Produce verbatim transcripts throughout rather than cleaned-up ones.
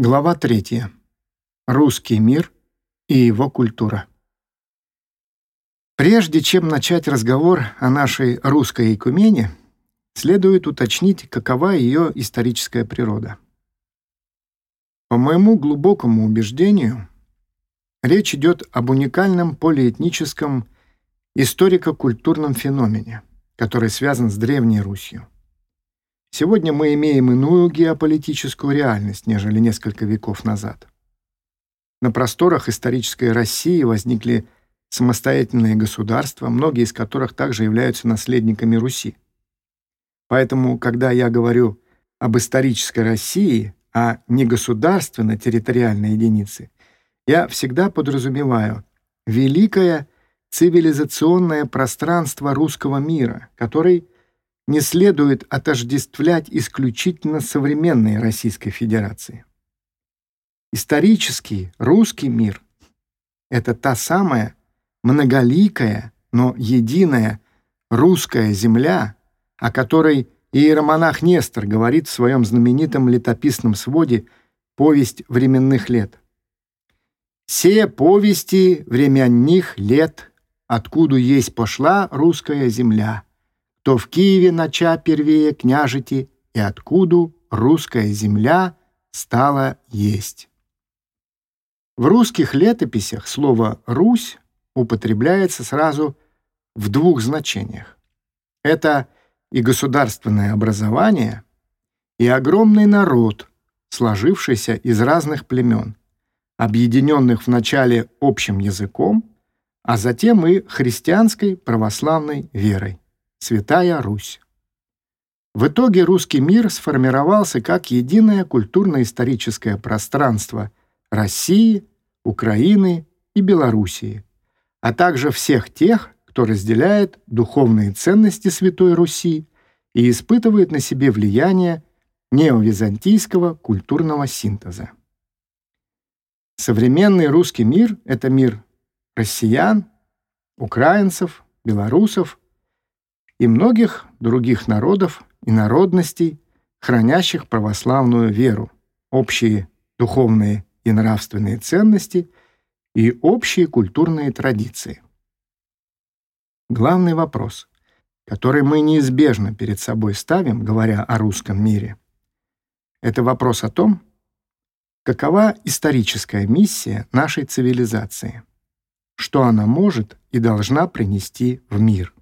Глава третья. Русский мир и его культура. Прежде чем начать разговор о нашей русской икумене, следует уточнить, какова ее историческая природа. По моему глубокому убеждению, речь идет об уникальном полиэтническом историко-культурном феномене, который связан с Древней Русью. Сегодня мы имеем иную геополитическую реальность, нежели несколько веков назад. На просторах исторической России возникли самостоятельные государства, многие из которых также являются наследниками Руси. Поэтому, когда я говорю об исторической России, а не государственно-территориальной единице, я всегда подразумеваю великое цивилизационное пространство русского мира, который не следует отождествлять исключительно с современной Российской Федерацией. Исторический русский мир — это та самая многоликая, но единая русская земля, о которой иеромонах Нестор говорит в своем знаменитом летописном своде «Повесть временных лет». «Се повести временных лет, откуда есть пошла русская земля, то в Киеве нача первее княжити, и откуда русская земля стала есть». В русских летописях слово «Русь» употребляется сразу в двух значениях. Это и государственное образование, и огромный народ, сложившийся из разных племен, объединенных вначале общим языком, а затем и христианской православной верой. Святая Русь. В итоге русский мир сформировался как единое культурно-историческое пространство России, Украины и Белоруссии, а также всех тех, кто разделяет духовные ценности Святой Руси и испытывает на себе влияние неовизантийского культурного синтеза. Современный русский мир — это мир россиян, украинцев, белорусов и многих других народов и народностей, хранящих православную веру, общие духовные и нравственные ценности и общие культурные традиции. Главный вопрос, который мы неизбежно перед собой ставим, говоря о русском мире, это вопрос о том, какова историческая миссия нашей цивилизации, что она может и должна принести в мир.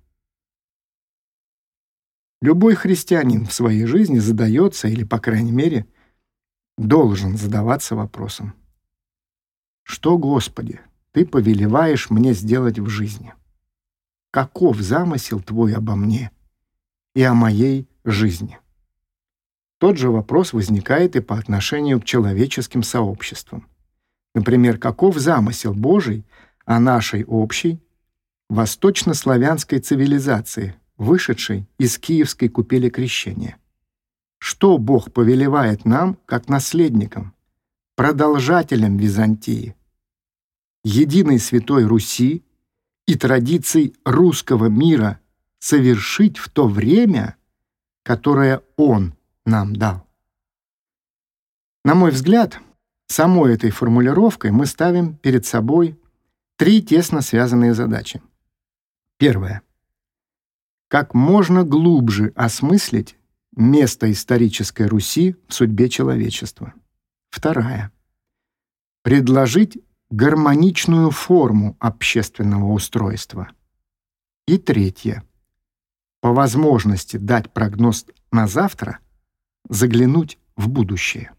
Любой христианин в своей жизни задается, или, по крайней мере, должен задаваться вопросом: «Что, Господи, Ты повелеваешь мне сделать в жизни? Каков замысел Твой обо мне и о моей жизни?» Тот же вопрос возникает и по отношению к человеческим сообществам. Например, каков замысел Божий о нашей общей восточнославянской цивилизации, вышедшей из Киевской купели крещения? Что Бог повелевает нам, как наследникам, продолжателям Византии, единой Святой Руси и традиций русского мира совершить в то время, которое Он нам дал? На мой взгляд, самой этой формулировкой мы ставим перед собой три тесно связанные задачи. Первое. Как можно глубже осмыслить место исторической Руси в судьбе человечества. Вторая. Предложить гармоничную форму общественного устройства. И третье. По возможности дать прогноз на завтра, заглянуть в будущее.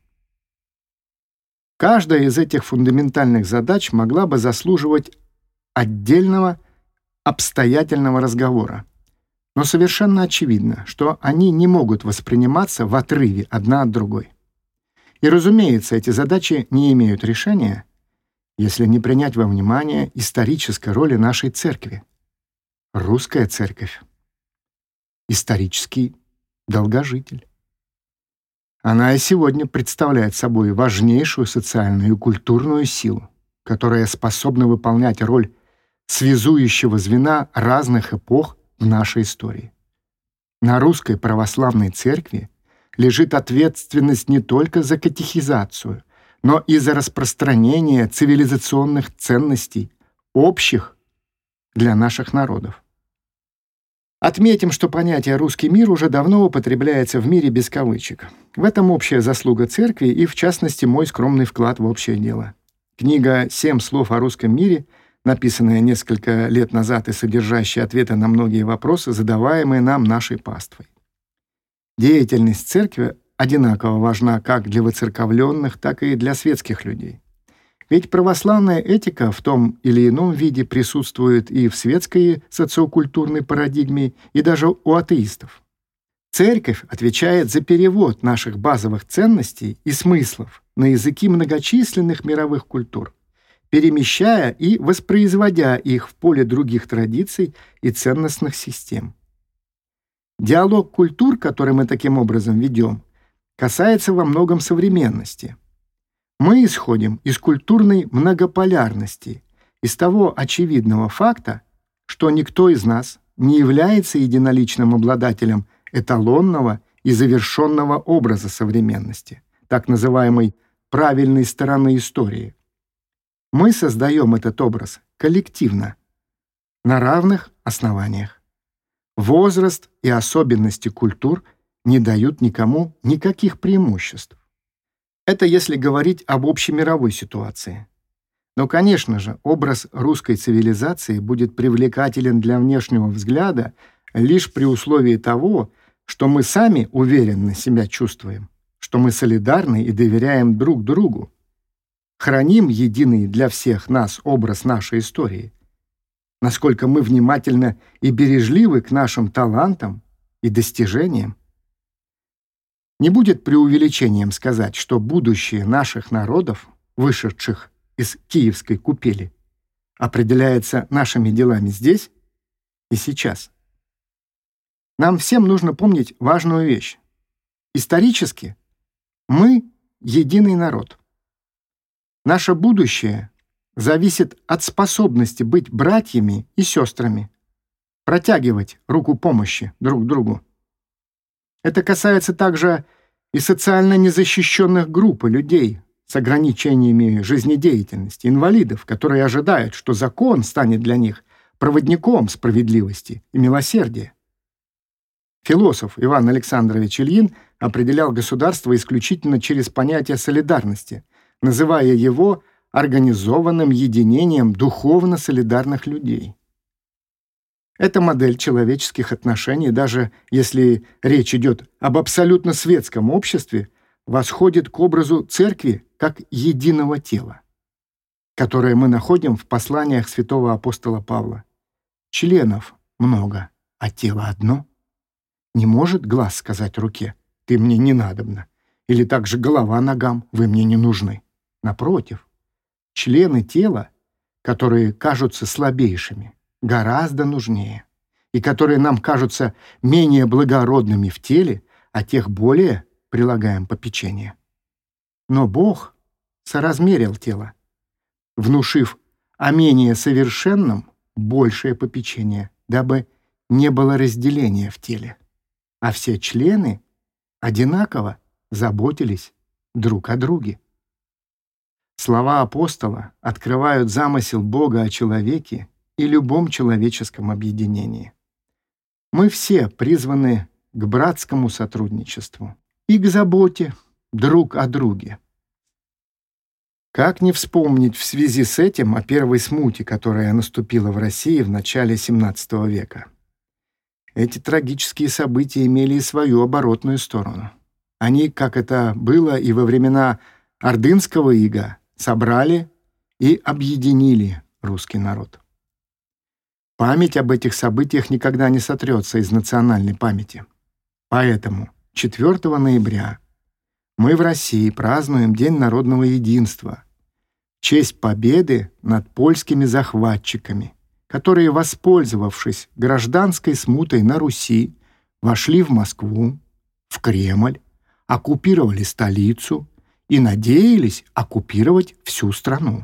Каждая из этих фундаментальных задач могла бы заслуживать отдельного обстоятельного разговора. Но совершенно очевидно, что они не могут восприниматься в отрыве одна от другой. И, разумеется, эти задачи не имеют решения, если не принять во внимание исторической роли нашей церкви. Русская церковь — исторический долгожитель. Она и сегодня представляет собой важнейшую социальную и культурную силу, которая способна выполнять роль связующего звена разных эпох в нашей истории. На Русской Православной Церкви лежит ответственность не только за катехизацию, но из-за распространения цивилизационных ценностей, общих для наших народов. Отметим, что понятие «русский мир» уже давно употребляется в мире без кавычек. В этом общая заслуга церкви и, в частности, мой скромный вклад в общее дело. Книга «Семь слов о русском мире», написанная несколько лет назад и содержащая ответы на многие вопросы, задаваемые нам нашей паствой. Деятельность церкви одинаково важна как для воцерковленных, так и для светских людей. Ведь православная этика в том или ином виде присутствует и в светской социокультурной парадигме, и даже у атеистов. Церковь отвечает за перевод наших базовых ценностей и смыслов на языки многочисленных мировых культур, перемещая и воспроизводя их в поле других традиций и ценностных систем. Диалог культур, который мы таким образом ведем, касается во многом современности. Мы исходим из культурной многополярности, из того очевидного факта, что никто из нас не является единоличным обладателем эталонного и завершенного образа современности, так называемой правильной стороны истории. Мы создаем этот образ коллективно, на равных основаниях. Возраст и особенности культур не дают никому никаких преимуществ. Это если говорить об общемировой ситуации. Но, конечно же, образ русской цивилизации будет привлекателен для внешнего взгляда лишь при условии того, что мы сами уверенно себя чувствуем, что мы солидарны и доверяем друг другу, храним единый для всех нас образ нашей истории, насколько мы внимательно и бережливы к нашим талантам и достижениям. Не будет преувеличением сказать, что будущее наших народов, вышедших из киевской купели, определяется нашими делами здесь и сейчас. Нам всем нужно помнить важную вещь. Исторически мы единый народ. Наше будущее зависит от способности быть братьями и сестрами, протягивать руку помощи друг другу. Это касается также и социально незащищенных групп и людей с ограничениями жизнедеятельности, инвалидов, которые ожидают, что закон станет для них проводником справедливости и милосердия. Философ Иван Александрович Ильин определял государство исключительно через понятие солидарности, называя его организованным единением духовно солидарных людей. Эта модель человеческих отношений, даже если речь идет об абсолютно светском обществе, восходит к образу церкви как единого тела, которое мы находим в посланиях святого апостола Павла. Членов много, а тело одно. Не может глаз сказать руке: «Ты мне не надобна», или также голова ногам: «Вы мне не нужны». Напротив, члены тела, которые кажутся слабейшими, гораздо нужнее, и которые нам кажутся менее благородными в теле, а тех более прилагаем попечение. Но Бог соразмерил тело, внушив о менее совершенном большее попечение, дабы не было разделения в теле, а все члены одинаково заботились друг о друге. Слова апостола открывают замысел Бога о человеке и любом человеческом объединении. Мы все призваны к братскому сотрудничеству и к заботе друг о друге. Как не вспомнить в связи с этим о первой смуте, которая наступила в России в начале семнадцатого века? Эти трагические события имели и свою оборотную сторону. Они, как это было и во времена ордынского ига, собрали и объединили русский народ. Память об этих событиях никогда не сотрется из национальной памяти. Поэтому четвёртого ноября мы в России празднуем День народного единства в честь победы над польскими захватчиками, которые, воспользовавшись гражданской смутой на Руси, вошли в Москву, в Кремль, оккупировали столицу и надеялись оккупировать всю страну.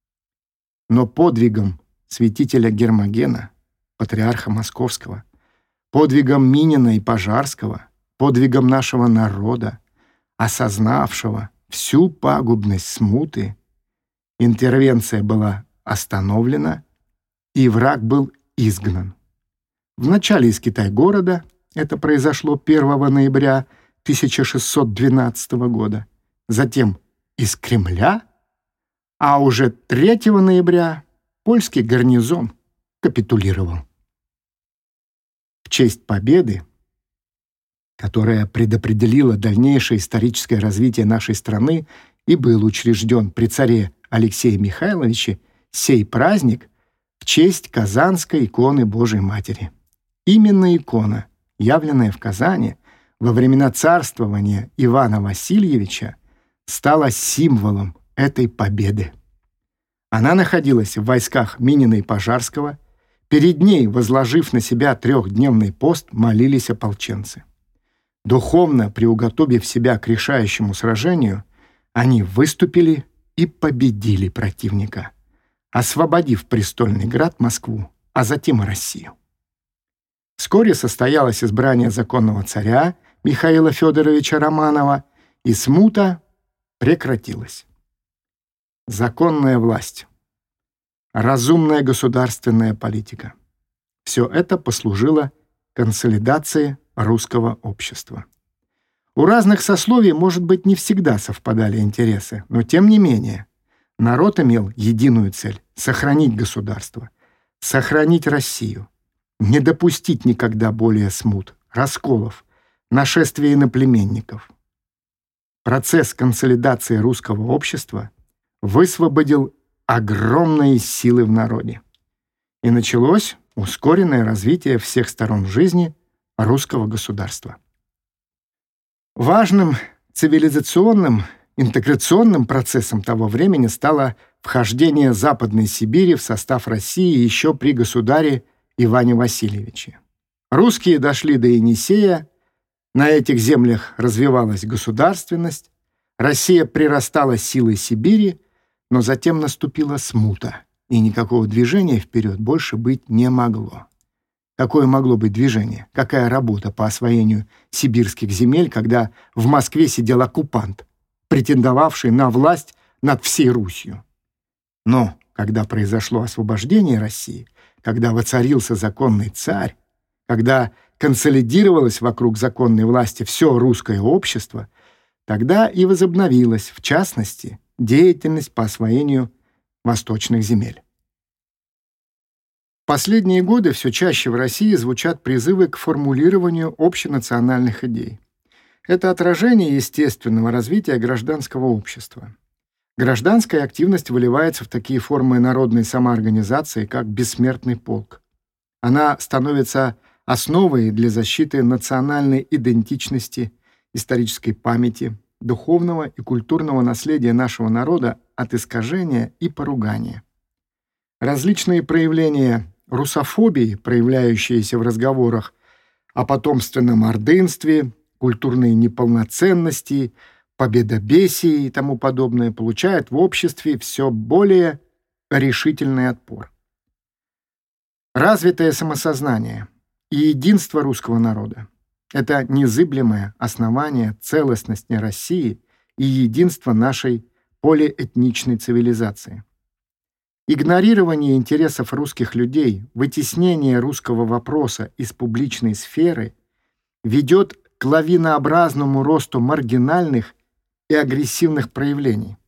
Но подвигом святителя Гермогена, патриарха Московского, подвигом Минина и Пожарского, подвигом нашего народа, осознавшего всю пагубность смуты, интервенция была остановлена, и враг был изгнан. Вначале из Китай-города, это произошло первого ноября тысяча шестьсот двенадцатого года, затем из Кремля, а уже третьего ноября польский гарнизон капитулировал. В честь победы, которая предопределила дальнейшее историческое развитие нашей страны, и был учрежден при царе Алексее Михайловиче сей праздник в честь Казанской иконы Божией Матери. Именно икона, явленная в Казани во времена царствования Ивана Васильевича, стала символом этой победы. Она находилась в войсках Минина и Пожарского. Перед ней, возложив на себя трехдневный пост, молились ополченцы. Духовно приуготовив себя к решающему сражению, они выступили и победили противника, освободив престольный град Москву, а затем и Россию. Вскоре состоялось избрание законного царя Михаила Федоровича Романова, и смута прекратилась. Законная власть, разумная государственная политика — все это послужило консолидации русского общества. У разных сословий, может быть, не всегда совпадали интересы, но тем не менее народ имел единую цель — сохранить государство, сохранить Россию, не допустить никогда более смут, расколов, нашествия иноплеменников. Процесс консолидации русского общества высвободил огромные силы в народе. И началось ускоренное развитие всех сторон жизни русского государства. Важным цивилизационным интеграционным процессом того времени стало вхождение Западной Сибири в состав России еще при государе Иване Васильевиче. Русские дошли до Енисея, на этих землях развивалась государственность, Россия прирастала силой Сибири, но затем наступила смута, и никакого движения вперед больше быть не могло. Какое могло быть движение? Какая работа по освоению сибирских земель, когда в Москве сидел оккупант, претендовавший на власть над всей Русью? Но когда произошло освобождение России, когда воцарился законный царь, когда консолидировалось вокруг законной власти все русское общество, тогда и возобновилась, в частности, деятельность по освоению восточных земель. В последние годы все чаще в России звучат призывы к формулированию общенациональных идей. Это отражение естественного развития гражданского общества. Гражданская активность выливается в такие формы народной самоорганизации, как бессмертный полк. Она становится основой для защиты национальной идентичности, исторической памяти, духовного и культурного наследия нашего народа от искажения и поругания. Различные проявления русофобии, проявляющиеся в разговорах о потомственном ордынстве, культурной неполноценности, победобесии и тому подобное, получают в обществе все более решительный отпор. Развитое самосознание и единство русского народа — это незыблемое основание целостности России и единства нашей полиэтничной цивилизации. Игнорирование интересов русских людей, вытеснение русского вопроса из публичной сферы ведет к лавинообразному росту маргинальных и агрессивных проявлений.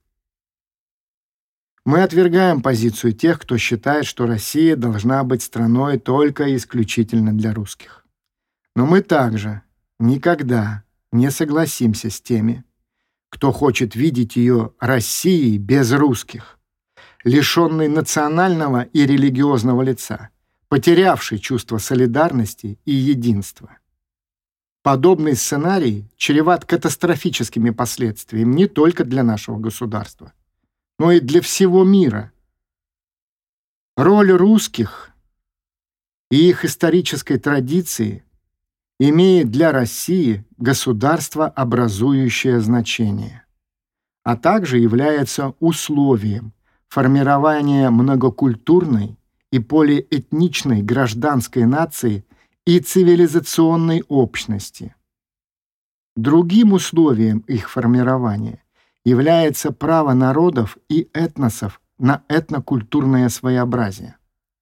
Мы отвергаем позицию тех, кто считает, что Россия должна быть страной только и исключительно для русских. Но мы также никогда не согласимся с теми, кто хочет видеть ее Россией без русских, лишенной национального и религиозного лица, потерявшей чувство солидарности и единства. Подобный сценарий чреват катастрофическими последствиями не только для нашего государства, но и для всего мира. Роль русских и их исторической традиции имеет для России государствообразующее значение, а также является условием формирования многокультурной и полиэтничной гражданской нации и цивилизационной общности. Другим условием их формирования является право народов и этносов на этнокультурное своеобразие.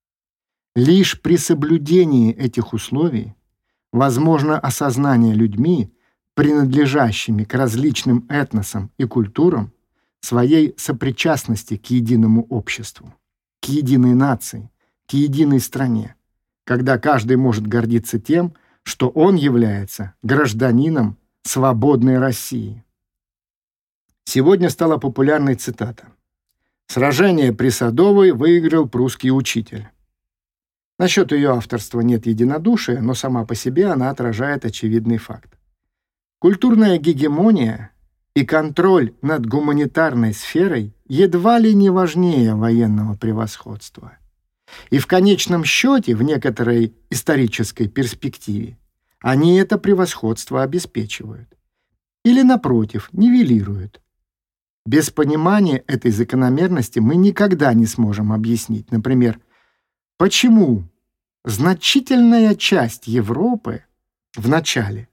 Лишь при соблюдении этих условий возможно осознание людьми, принадлежащими к различным этносам и культурам, своей сопричастности к единому обществу, к единой нации, к единой стране, когда каждый может гордиться тем, что он является гражданином свободной России. Сегодня стала популярной цитата: «Сражение при Садовой выиграл прусский учитель». Насчет ее авторства нет единодушия, но сама по себе она отражает очевидный факт. Культурная гегемония и контроль над гуманитарной сферой едва ли не важнее военного превосходства. И в конечном счете, в некоторой исторической перспективе, они это превосходство обеспечивают. Или, напротив, нивелируют. Без понимания этой закономерности мы никогда не сможем объяснить, например, почему значительная часть Европы вначале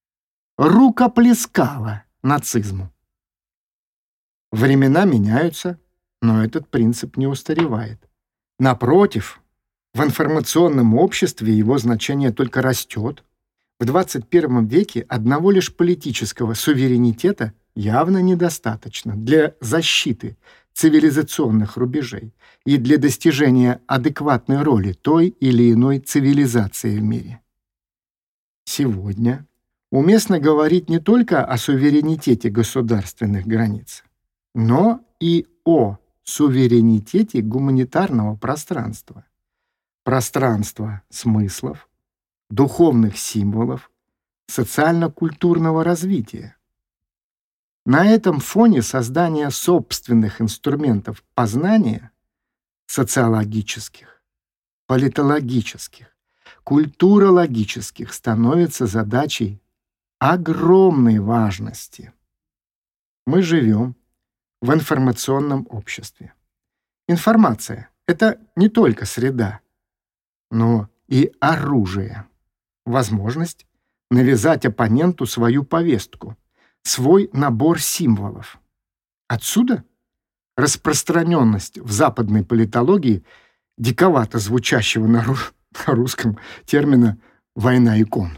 рукоплескала нацизму. Времена меняются, но этот принцип не устаревает. Напротив, в информационном обществе его значение только растет. В двадцать первом веке одного лишь политического суверенитета явно недостаточно для защиты цивилизационных рубежей и для достижения адекватной роли той или иной цивилизации в мире. Сегодня уместно говорить не только о суверенитете государственных границ, но и о суверенитете гуманитарного пространства, пространства смыслов, духовных символов, социально-культурного развития. На этом фоне создание собственных инструментов познания социологических, политологических, культурологических становится задачей огромной важности. Мы живем в информационном обществе. Информация — это не только среда, но и оружие, возможность навязать оппоненту свою повестку, свой набор символов. Отсюда распространенность в западной политологии диковато звучащего на, ру- на русском термина «война икон».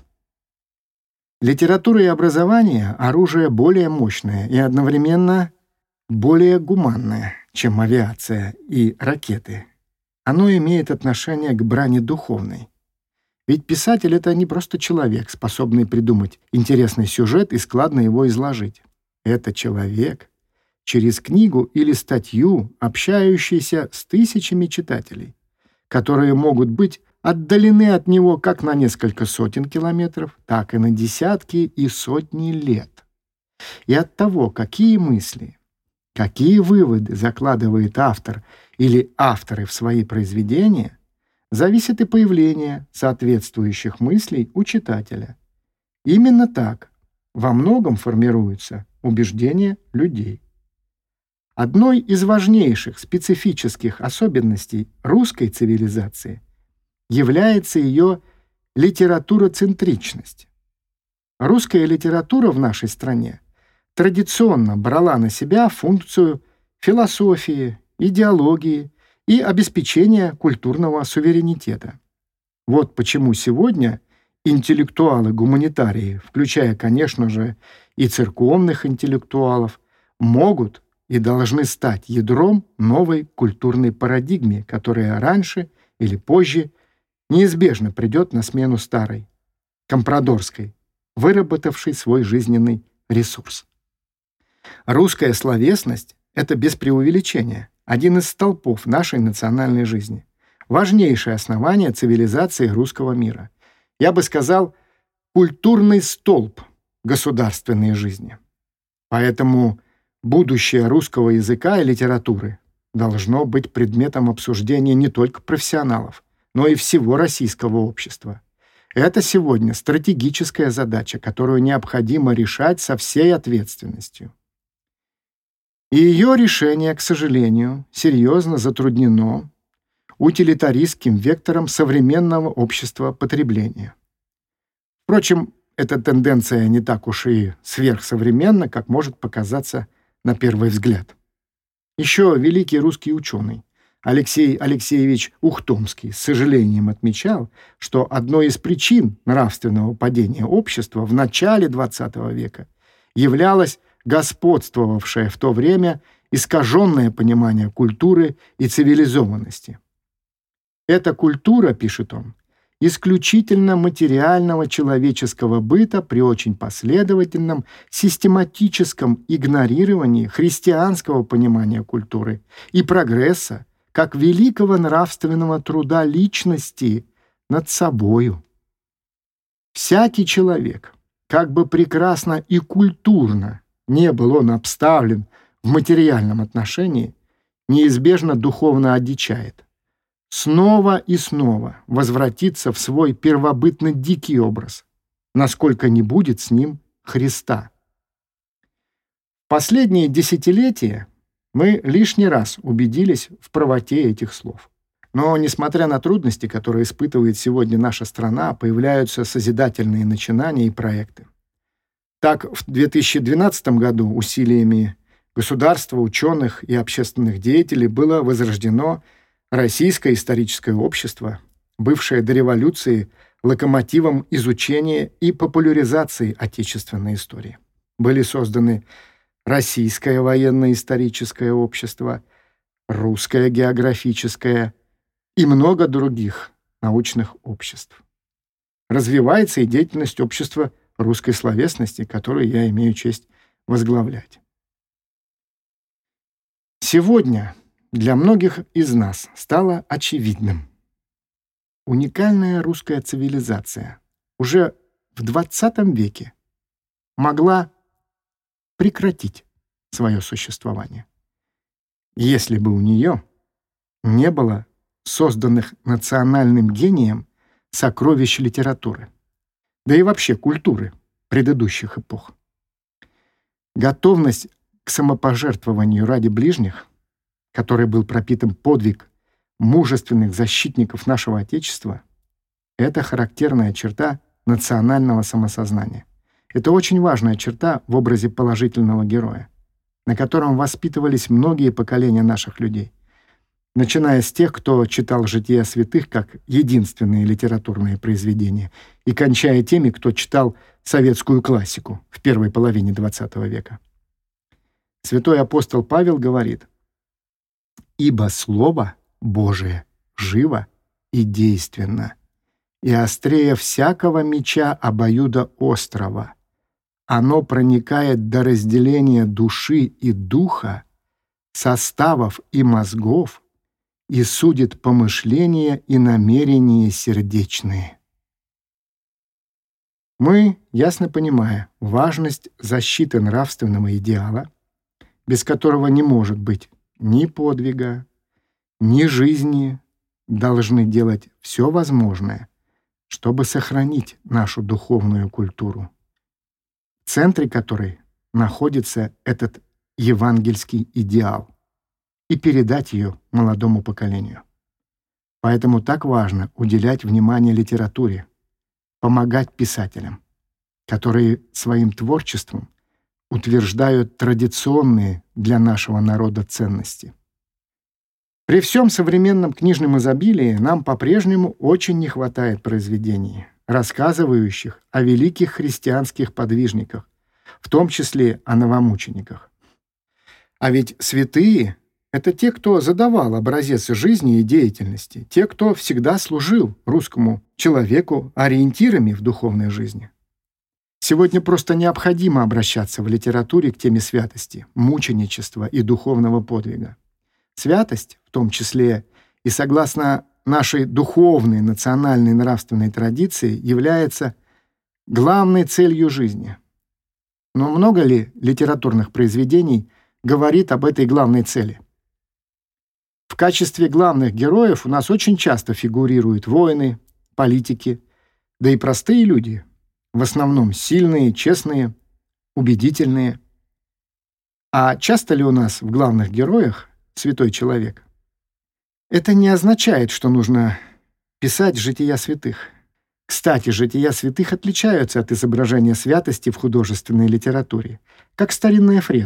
Литература и образование — оружие более мощное и одновременно более гуманное, чем авиация и ракеты. Оно имеет отношение к брани духовной. Ведь писатель — это не просто человек, способный придумать интересный сюжет и складно его изложить. Это человек, через книгу или статью, общающийся с тысячами читателей, которые могут быть отдалены от него как на несколько сотен километров, так и на десятки и сотни лет. И от того, какие мысли, какие выводы закладывает автор или авторы в свои произведения, зависит и появление соответствующих мыслей у читателя. Именно так во многом формируются убеждения людей. Одной из важнейших специфических особенностей русской цивилизации является ее литературоцентричность. Русская литература в нашей стране традиционно брала на себя функцию философии, идеологии и обеспечения культурного суверенитета. Вот почему сегодня интеллектуалы-гуманитарии, включая, конечно же, и церковных интеллектуалов, могут и должны стать ядром новой культурной парадигме, которая раньше или позже неизбежно придет на смену старой, компрадорской, выработавшей свой жизненный ресурс. Русская словесность — это без преувеличения один из столпов нашей национальной жизни, важнейшее основание цивилизации русского мира. Я бы сказал, культурный столб государственной жизни. Поэтому будущее русского языка и литературы должно быть предметом обсуждения не только профессионалов, но и всего российского общества. Это сегодня стратегическая задача, которую необходимо решать со всей ответственностью. И ее решение, к сожалению, серьезно затруднено утилитаристским вектором современного общества потребления. Впрочем, эта тенденция не так уж и сверхсовременна, как может показаться на первый взгляд. Еще великий русский ученый Алексей Алексеевич Ухтомский с сожалением отмечал, что одной из причин нравственного падения общества в начале двадцатого века являлось господствовавшее в то время искаженное понимание культуры и цивилизованности. Эта культура, пишет он, исключительно материального человеческого быта при очень последовательном, систематическом игнорировании христианского понимания культуры и прогресса как великого нравственного труда личности над собою. Всякий человек, как бы прекрасно и культурно не был он обставлен в материальном отношении, неизбежно духовно одичает. Снова и снова возвратится в свой первобытно дикий образ, насколько не будет с ним Христа. Последние десятилетия мы лишний раз убедились в правоте этих слов. Но, несмотря на трудности, которые испытывает сегодня наша страна, появляются созидательные начинания и проекты. Так, в две тысячи двенадцатом году усилиями государства, ученых и общественных деятелей было возрождено Российское историческое общество, бывшее до революции локомотивом изучения и популяризации отечественной истории. Были созданы Российское военно-историческое общество, Русское географическое и много других научных обществ. Развивается и деятельность общества русской словесности, которую я имею честь возглавлять. Сегодня для многих из нас стало очевидным: уникальная русская цивилизация уже в двадцатом веке могла прекратить свое существование, если бы у нее не было созданных национальным гением сокровищ литературы, да и вообще культуры предыдущих эпох. Готовность к самопожертвованию ради ближних, которой был пропитан подвиг мужественных защитников нашего Отечества, это характерная черта национального самосознания. Это очень важная черта в образе положительного героя, на котором воспитывались многие поколения наших людей, начиная с тех, кто читал «Жития святых» как единственные литературные произведения, и кончая теми, кто читал советскую классику в первой половине двадцатого века. Святой апостол Павел говорит: «Ибо Слово Божие живо и действенно, и острее всякого меча обоюдоострого. Оно проникает до разделения души и духа, составов и мозгов, и судит помышления и намерения сердечные». Мы, ясно понимая важность защиты нравственного идеала, без которого не может быть ни подвига, ни жизни, должны делать все возможное, чтобы сохранить нашу духовную культуру, в центре которой находится этот евангельский идеал, и передать ее молодому поколению. Поэтому так важно уделять внимание литературе, помогать писателям, которые своим творчеством утверждают традиционные для нашего народа ценности. При всем современном книжном изобилии нам по-прежнему очень не хватает произведений, рассказывающих о великих христианских подвижниках, в том числе о новомучениках. А ведь святые — это те, кто задавал образец жизни и деятельности, те, кто всегда служил русскому человеку ориентирами в духовной жизни. Сегодня просто необходимо обращаться в литературе к теме святости, мученичества и духовного подвига. Святость, в том числе и согласно нашей духовной национальной нравственной традиции, является главной целью жизни. Но много ли литературных произведений говорит об этой главной цели? В качестве главных героев у нас очень часто фигурируют воины, политики, да и простые люди, в основном сильные, честные, убедительные. А часто ли у нас в главных героях святой человек? Это не означает, что нужно писать жития святых. Кстати, жития святых отличаются от изображения святости в художественной литературе, как старинная фреска,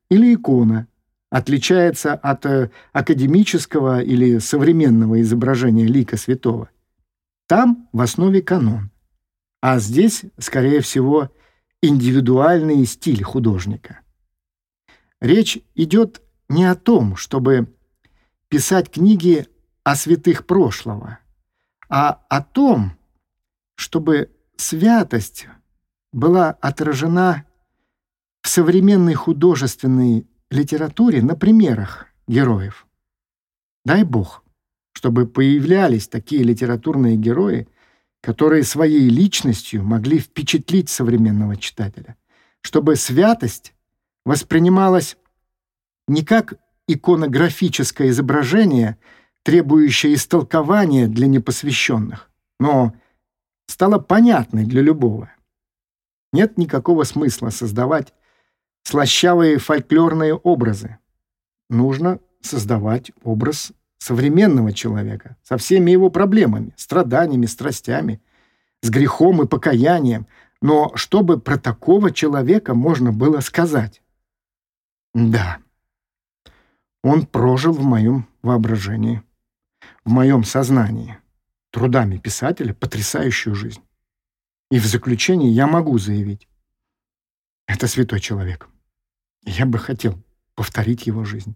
или икона отличается от э, академического или современного изображения лика святого. Там в основе канон, а здесь, скорее всего, индивидуальный стиль художника. Речь идет не о том, чтобы писать книги о святых прошлого, а о том, чтобы святость была отражена в современной художественной литературе на примерах героев. Дай Бог, чтобы появлялись такие литературные герои, которые своей личностью могли впечатлить современного читателя, чтобы святость воспринималась не как иконографическое изображение, требующее истолкования для непосвященных, но стала понятной для любого. Нет никакого смысла создавать слащавые фольклорные образы. Нужно создавать образ современного человека со всеми его проблемами, страданиями, страстями, с грехом и покаянием, но чтобы про такого человека можно было сказать: да, он прожил в моем воображении, в моем сознании, трудами писателя потрясающую жизнь. И в заключение я могу заявить: это святой человек. Я бы хотел повторить его жизнь.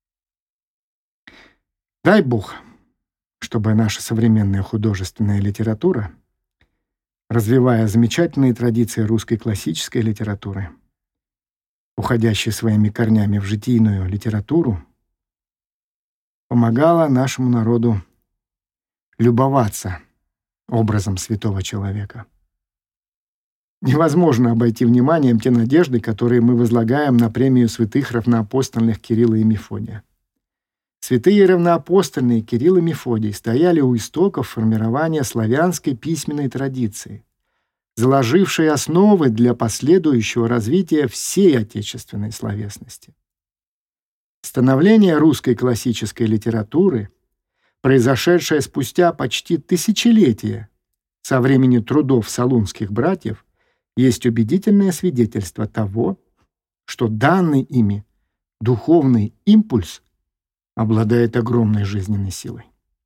Дай Бог, чтобы наша современная художественная литература, развивая замечательные традиции русской классической литературы, уходящей своими корнями в житийную литературу, помогала нашему народу любоваться образом святого человека. Невозможно обойти вниманием те надежды, которые мы возлагаем на премию святых равноапостольных Кирилла и Мефодия. Святые равноапостольные Кирилл и Мефодий стояли у истоков формирования славянской письменной традиции, заложившей основы для последующего развития всей отечественной словесности. Становление русской классической литературы, произошедшее спустя почти тысячелетия со времени трудов салунских братьев, есть убедительное свидетельство того, что данный ими духовный импульс обладает огромной жизненной силой.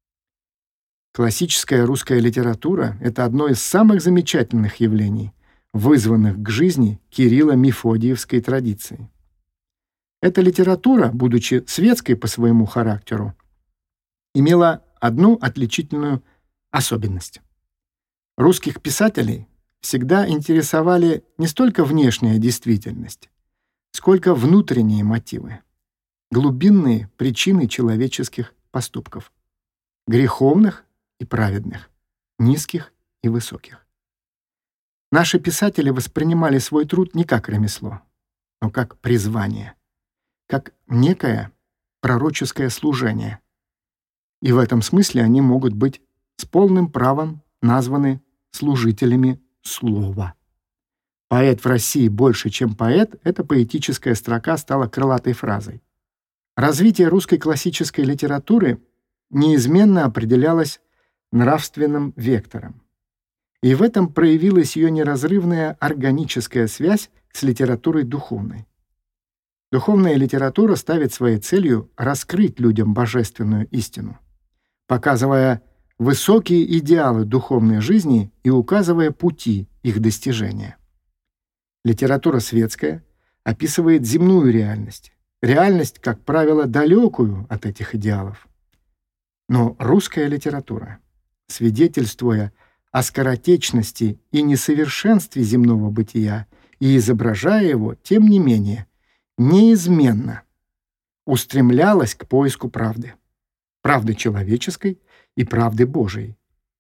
Классическая русская литература — это одно из самых замечательных явлений, вызванных к жизни Кирилло-Мефодиевской традицией. Эта литература, будучи светской по своему характеру, имела одну отличительную особенность. Русских писателей всегда интересовали не столько внешняя действительность, сколько внутренние мотивы, глубинные причины человеческих поступков, греховных и праведных, низких и высоких. Наши писатели воспринимали свой труд не как ремесло, но как призвание, как некое пророческое служение. И в этом смысле они могут быть с полным правом названы служителями слова. «Поэт в России больше, чем поэт» — эта поэтическая строка стала крылатой фразой. Развитие русской классической литературы неизменно определялось нравственным вектором. И в этом проявилась ее неразрывная органическая связь с литературой духовной. Духовная литература ставит своей целью раскрыть людям божественную истину, показывая высокие идеалы духовной жизни и указывая пути их достижения. Литература светская описывает земную реальность, реальность, как правило, далекую от этих идеалов. Но русская литература, свидетельствуя о скоротечности и несовершенстве земного бытия и изображая его, тем не менее, неизменно устремлялась к поиску правды, правды человеческой и правды Божией.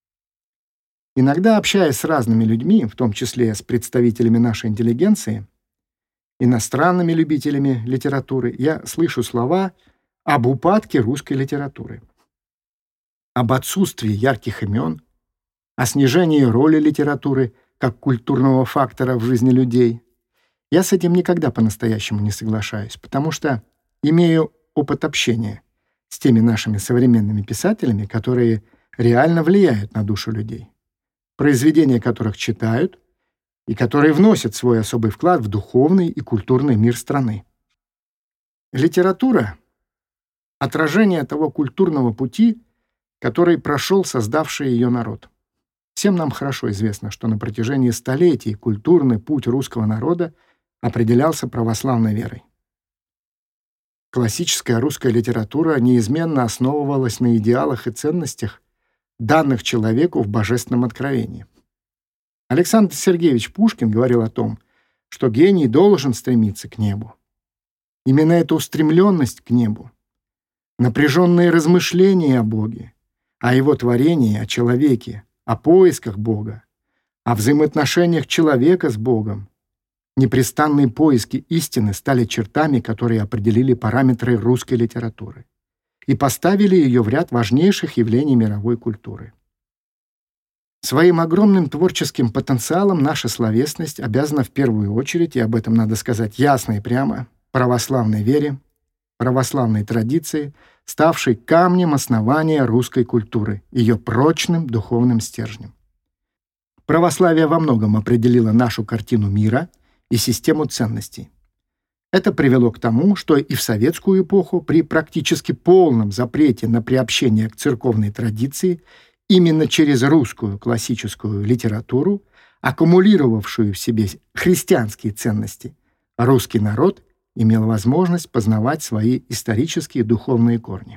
Иногда, общаясь с разными людьми, в том числе с представителями нашей интеллигенции, иностранными любителями литературы, я слышу слова об упадке русской литературы, об отсутствии ярких имен, о снижении роли литературы как культурного фактора в жизни людей. Я с этим никогда по-настоящему не соглашаюсь, потому что имею опыт общения с теми нашими современными писателями, которые реально влияют на душу людей, произведения которых читают и которые вносят свой особый вклад в духовный и культурный мир страны. Литература — отражение того культурного пути, который прошел создавший ее народ. Всем нам хорошо известно, что на протяжении столетий культурный путь русского народа определялся православной верой. Классическая русская литература неизменно основывалась на идеалах и ценностях, данных человеку в божественном откровении. Александр Сергеевич Пушкин говорил о том, что гений должен стремиться к небу. Именно эта устремленность к небу, напряженные размышления о Боге, о его творении, о человеке, о поисках Бога, о взаимоотношениях человека с Богом, непрестанные поиски истины стали чертами, которые определили параметры русской литературы и поставили ее в ряд важнейших явлений мировой культуры. Своим огромным творческим потенциалом наша словесность обязана в первую очередь, и об этом надо сказать ясно и прямо, православной вере, православной традиции, ставшей камнем основания русской культуры, ее прочным духовным стержнем. Православие во многом определило нашу картину мира и систему ценностей. Это привело к тому, что и в советскую эпоху при практически полном запрете на приобщение к церковной традиции именно через русскую классическую литературу, аккумулировавшую в себе христианские ценности, русский народ имел возможность познавать свои исторические духовные корни.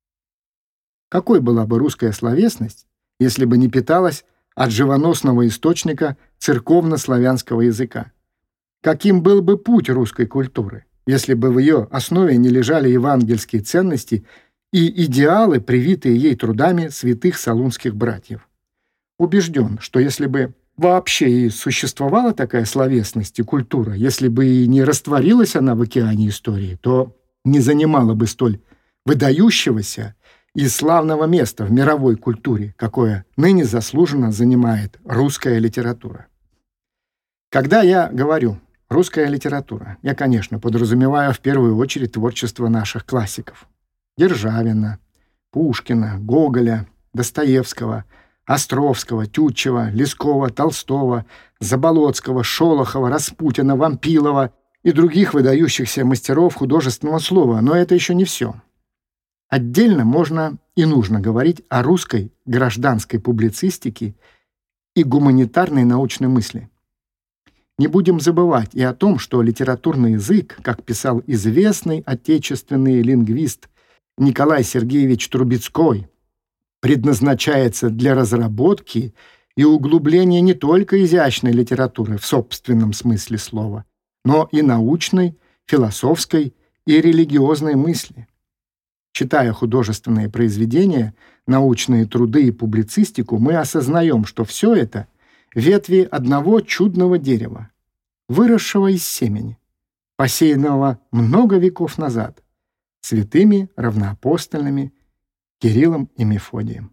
Какой была бы русская словесность, если бы не питалась от живоносного источника церковно-славянского языка? Каким был бы путь русской культуры, если бы в ее основе не лежали евангельские ценности и идеалы, привитые ей трудами святых салунских братьев? Убежден, что если бы вообще и существовала такая словесность и культура, если бы и не растворилась она в океане истории, то не занимала бы столь выдающегося и славного места в мировой культуре, какое ныне заслуженно занимает русская литература. Когда я говорю «русская литература», я, конечно, подразумеваю в первую очередь творчество наших классиков: Державина, Пушкина, Гоголя, Достоевского, Островского, Тютчева, Лескова, Толстого, Заболоцкого, Шолохова, Распутина, Вампилова и других выдающихся мастеров художественного слова. Но это еще не все. Отдельно можно и нужно говорить о русской гражданской публицистике и гуманитарной научной мысли. Не будем забывать и о том, что литературный язык, как писал известный отечественный лингвист Николай Сергеевич Трубецкой, предназначается для разработки и углубления не только изящной литературы в собственном смысле слова, но и научной, философской и религиозной мысли. Читая художественные произведения, научные труды и публицистику, мы осознаем, что все это — ветви одного чудного дерева, выросшего из семени, посеянного много веков назад святыми равноапостольными Кириллом и Мефодием.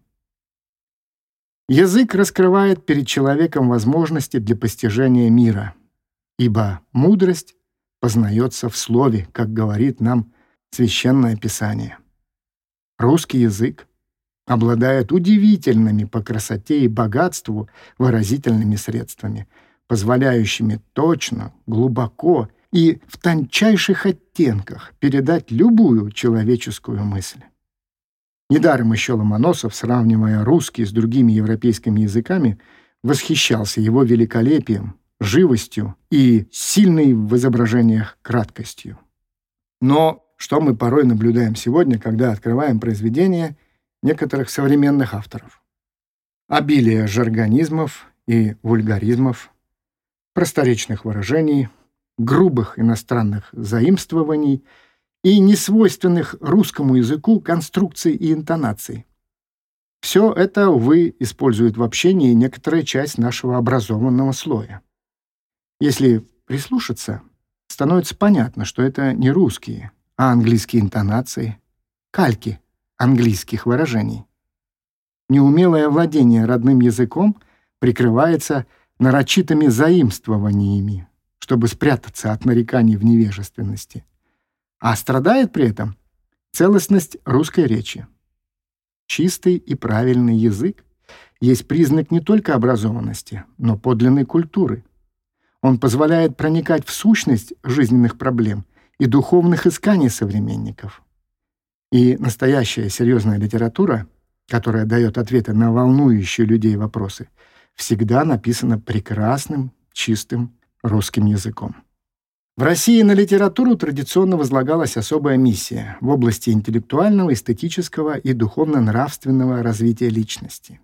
Язык раскрывает перед человеком возможности для постижения мира, ибо мудрость познается в слове, как говорит нам Священное Писание. Русский язык обладает удивительными по красоте и богатству выразительными средствами, позволяющими точно, глубоко и в тончайших оттенках передать любую человеческую мысль. Недаром еще Ломоносов, сравнивая русский с другими европейскими языками, восхищался его великолепием, живостью и сильной в изображениях краткостью. Но что мы порой наблюдаем сегодня, когда открываем произведения некоторых современных авторов? Обилие жаргонизмов и вульгаризмов, просторечных выражений, грубых иностранных заимствований и несвойственных русскому языку конструкций и интонаций. Все это, увы, использует в общении некоторая часть нашего образованного слоя. Если прислушаться, становится понятно, что это не русские, а английские интонации, кальки английских выражений. Неумелое владение родным языком прикрывается нарочитыми заимствованиями, чтобы спрятаться от нареканий в невежественности. А страдает при этом целостность русской речи. Чистый и правильный язык есть признак не только образованности, но подлинной культуры. Он позволяет проникать в сущность жизненных проблем и духовных исканий современников. И настоящая серьезная литература, которая дает ответы на волнующие людей вопросы, всегда написана прекрасным, чистым русским языком. В России на литературу традиционно возлагалась особая миссия в области интеллектуального, эстетического и духовно-нравственного развития личности.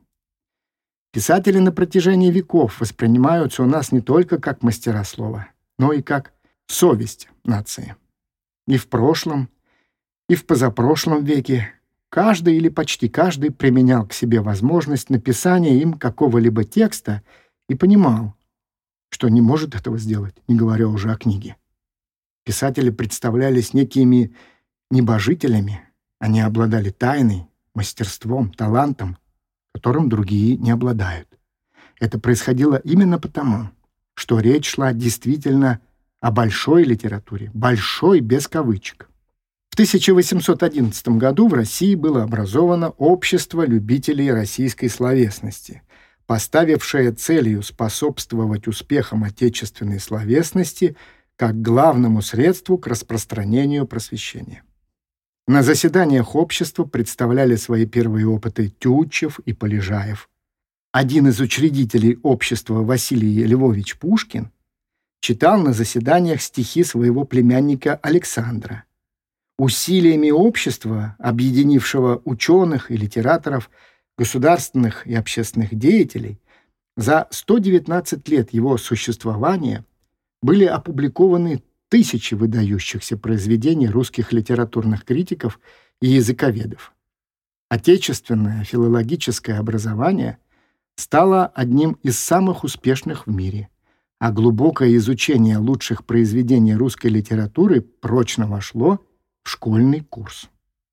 Писатели на протяжении веков воспринимаются у нас не только как мастера слова, но и как совесть нации. И в прошлом, и в позапрошлом веке каждый или почти каждый применял к себе возможность написания им какого-либо текста и понимал, что не может этого сделать, не говоря уже о книге. Писатели представлялись некими небожителями, они обладали тайной, мастерством, талантом, которым другие не обладают. Это происходило именно потому, что речь шла действительно о большой литературе, большой без кавычек. В тысяча восемьсот одиннадцатом году в России было образовано Общество любителей российской словесности, поставившее целью способствовать успехам отечественной словесности как главному средству к распространению просвещения. На заседаниях общества представляли свои первые опыты Тютчев и Полежаев. Один из учредителей общества, Василий Львович Пушкин, читал на заседаниях стихи своего племянника Александра. Усилиями общества, объединившего ученых и литераторов, государственных и общественных деятелей, за сто девятнадцать лет его существования были опубликованы тысячи выдающихся произведений русских литературных критиков и языковедов. Отечественное филологическое образование стало одним из самых успешных в мире, а глубокое изучение лучших произведений русской литературы прочно вошло в школьный курс.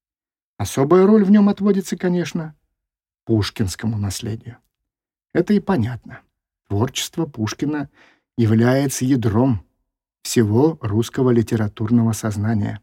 Особая роль в нем отводится, конечно, пушкинскому наследию. Это и понятно. Творчество Пушкина является ядром всего русского литературного сознания.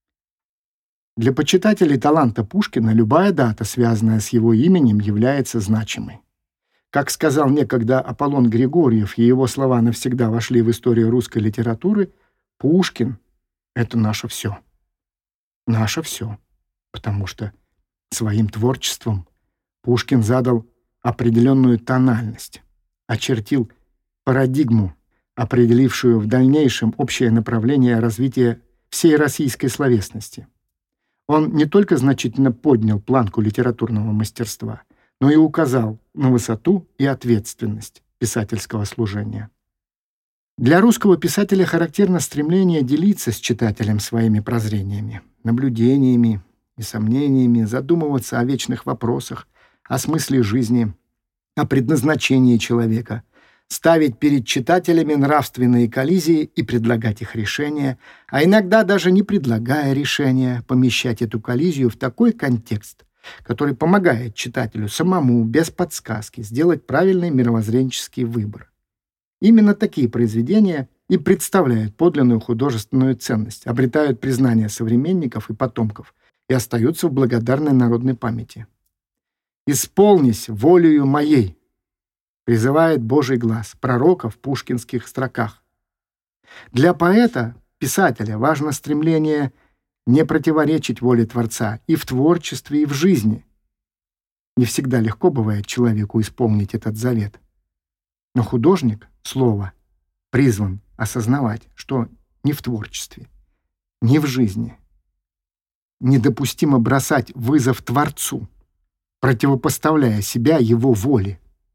Для почитателей таланта Пушкина любая дата, связанная с его именем, является значимой. Как сказал некогда Аполлон Григорьев, и его слова навсегда вошли в историю русской литературы, Пушкин — это наше все. Наше все. Потому что своим творчеством Пушкин задал определенную тональность, очертил парадигму, определившую в дальнейшем общее направление развития всей российской словесности. Он не только значительно поднял планку литературного мастерства, но и указал на высоту и ответственность писательского служения. Для русского писателя характерно стремление делиться с читателем своими прозрениями, наблюдениями и сомнениями, задумываться о вечных вопросах, о смысле жизни, о предназначении человека, ставить перед читателями нравственные коллизии и предлагать их решения, а иногда даже не предлагая решения, помещать эту коллизию в такой контекст, который помогает читателю самому, без подсказки, сделать правильный мировоззренческий выбор. Именно такие произведения и представляют подлинную художественную ценность, обретают признание современников и потомков и остаются в благодарной народной памяти. «Исполнись волею моей», призывает Божий глаз пророка в пушкинских строках. Для поэта, писателя, важно стремление не противоречить воле Творца и в творчестве, и в жизни. Не всегда легко бывает человеку исполнить этот завет. Но художник, слово, призван осознавать, что ни в творчестве, ни в жизни недопустимо бросать вызов Творцу, противопоставляя себя его воле.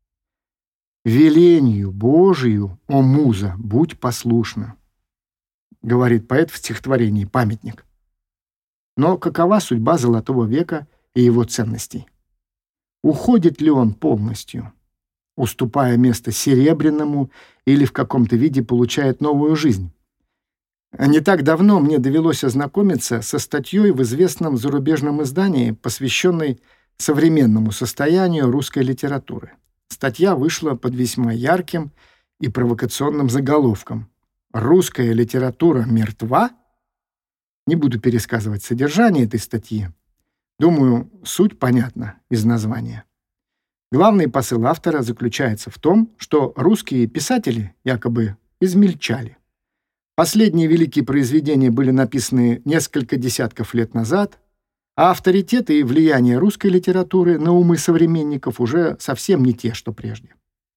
«Велению Божию, о муза, будь послушна», говорит поэт в стихотворении «Памятник». Но какова судьба Золотого века и его ценностей? Уходит ли он полностью, уступая место Серебряному, или в каком-то виде получает новую жизнь? Не так давно мне довелось ознакомиться со статьей в известном зарубежном издании, посвященной современному состоянию русской литературы. Статья вышла под весьма ярким и провокационным заголовком «Русская литература мертва?» Не буду пересказывать содержание этой статьи. Думаю, суть понятна из названия. Главный посыл автора заключается в том, что русские писатели якобы измельчали. Последние великие произведения были написаны несколько десятков лет назад, а авторитеты и влияние русской литературы на умы современников уже совсем не те, что прежде.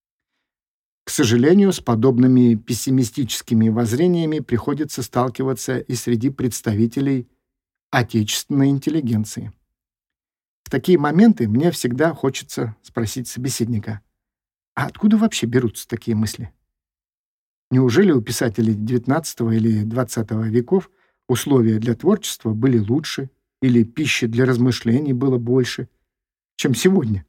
К сожалению, с подобными пессимистическими воззрениями приходится сталкиваться и среди представителей отечественной интеллигенции. В такие моменты мне всегда хочется спросить собеседника, а откуда вообще берутся такие мысли? Неужели у писателей девятнадцатого или двадцатого веков условия для творчества были лучше или пищи для размышлений было больше, чем сегодня?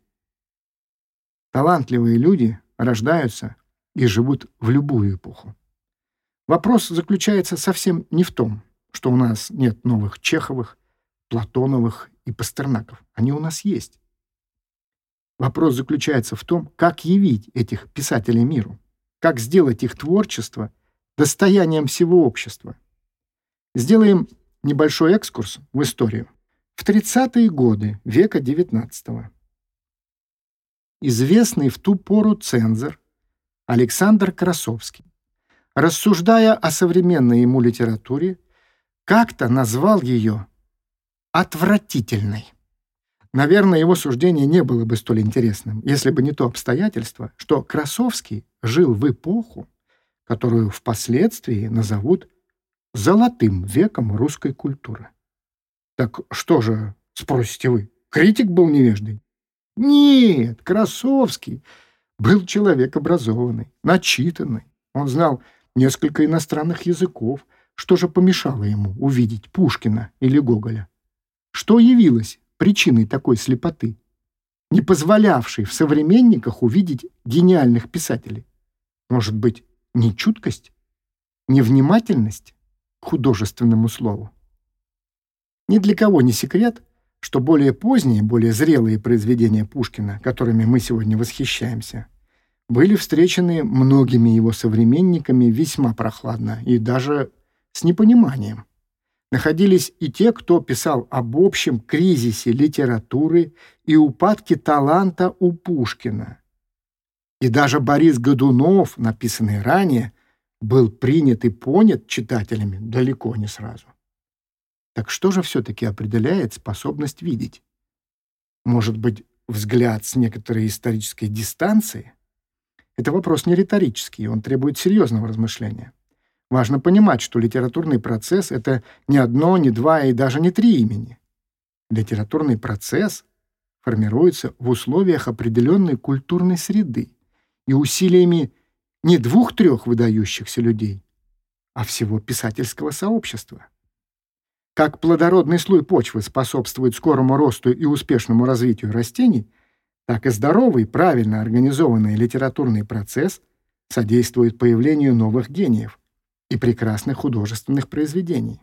Талантливые люди рождаются и живут в любую эпоху. Вопрос заключается совсем не в том, что у нас нет новых Чеховых, Платоновых и Пастернаков. Они у нас есть. Вопрос заключается в том, как явить этих писателей миру, как сделать их творчество достоянием всего общества. Сделаем небольшой экскурс в историю. В тридцатые годы века девятнадцатого известный в ту пору цензор Александр Красовский, рассуждая о современной ему литературе, как-то назвал ее отвратительной. Наверное, его суждение не было бы столь интересным, если бы не то обстоятельство, что Красовский жил в эпоху, которую впоследствии назовут «золотым веком русской культуры». Так что же, спросите вы, критик был невеждой? Нет, Красовский был человек образованный, начитанный. Он знал несколько иностранных языков. Что же помешало ему увидеть Пушкина или Гоголя? Что явилось причиной такой слепоты, не позволявшей в современниках увидеть гениальных писателей? Может быть, нечуткость, невнимательность к художественному слову? Ни для кого не секрет, что более поздние, более зрелые произведения Пушкина, которыми мы сегодня восхищаемся, были встречены многими его современниками весьма прохладно и даже с непониманием. Находились и те, кто писал об общем кризисе литературы и упадке таланта у Пушкина. И даже Борис Годунов, написанный ранее, был принят и понят читателями далеко не сразу. Так что же все-таки определяет способность видеть? Может быть, взгляд с некоторой исторической дистанции? Это вопрос не риторический, он требует серьезного размышления. Важно понимать, что литературный процесс — это не одно, не два и даже не три имени. Литературный процесс формируется в условиях определенной культурной среды и усилиями не двух-трех выдающихся людей, а всего писательского сообщества. Как плодородный слой почвы способствует скорому росту и успешному развитию растений, так и здоровый, правильно организованный литературный процесс содействует появлению новых гениев и прекрасных художественных произведений.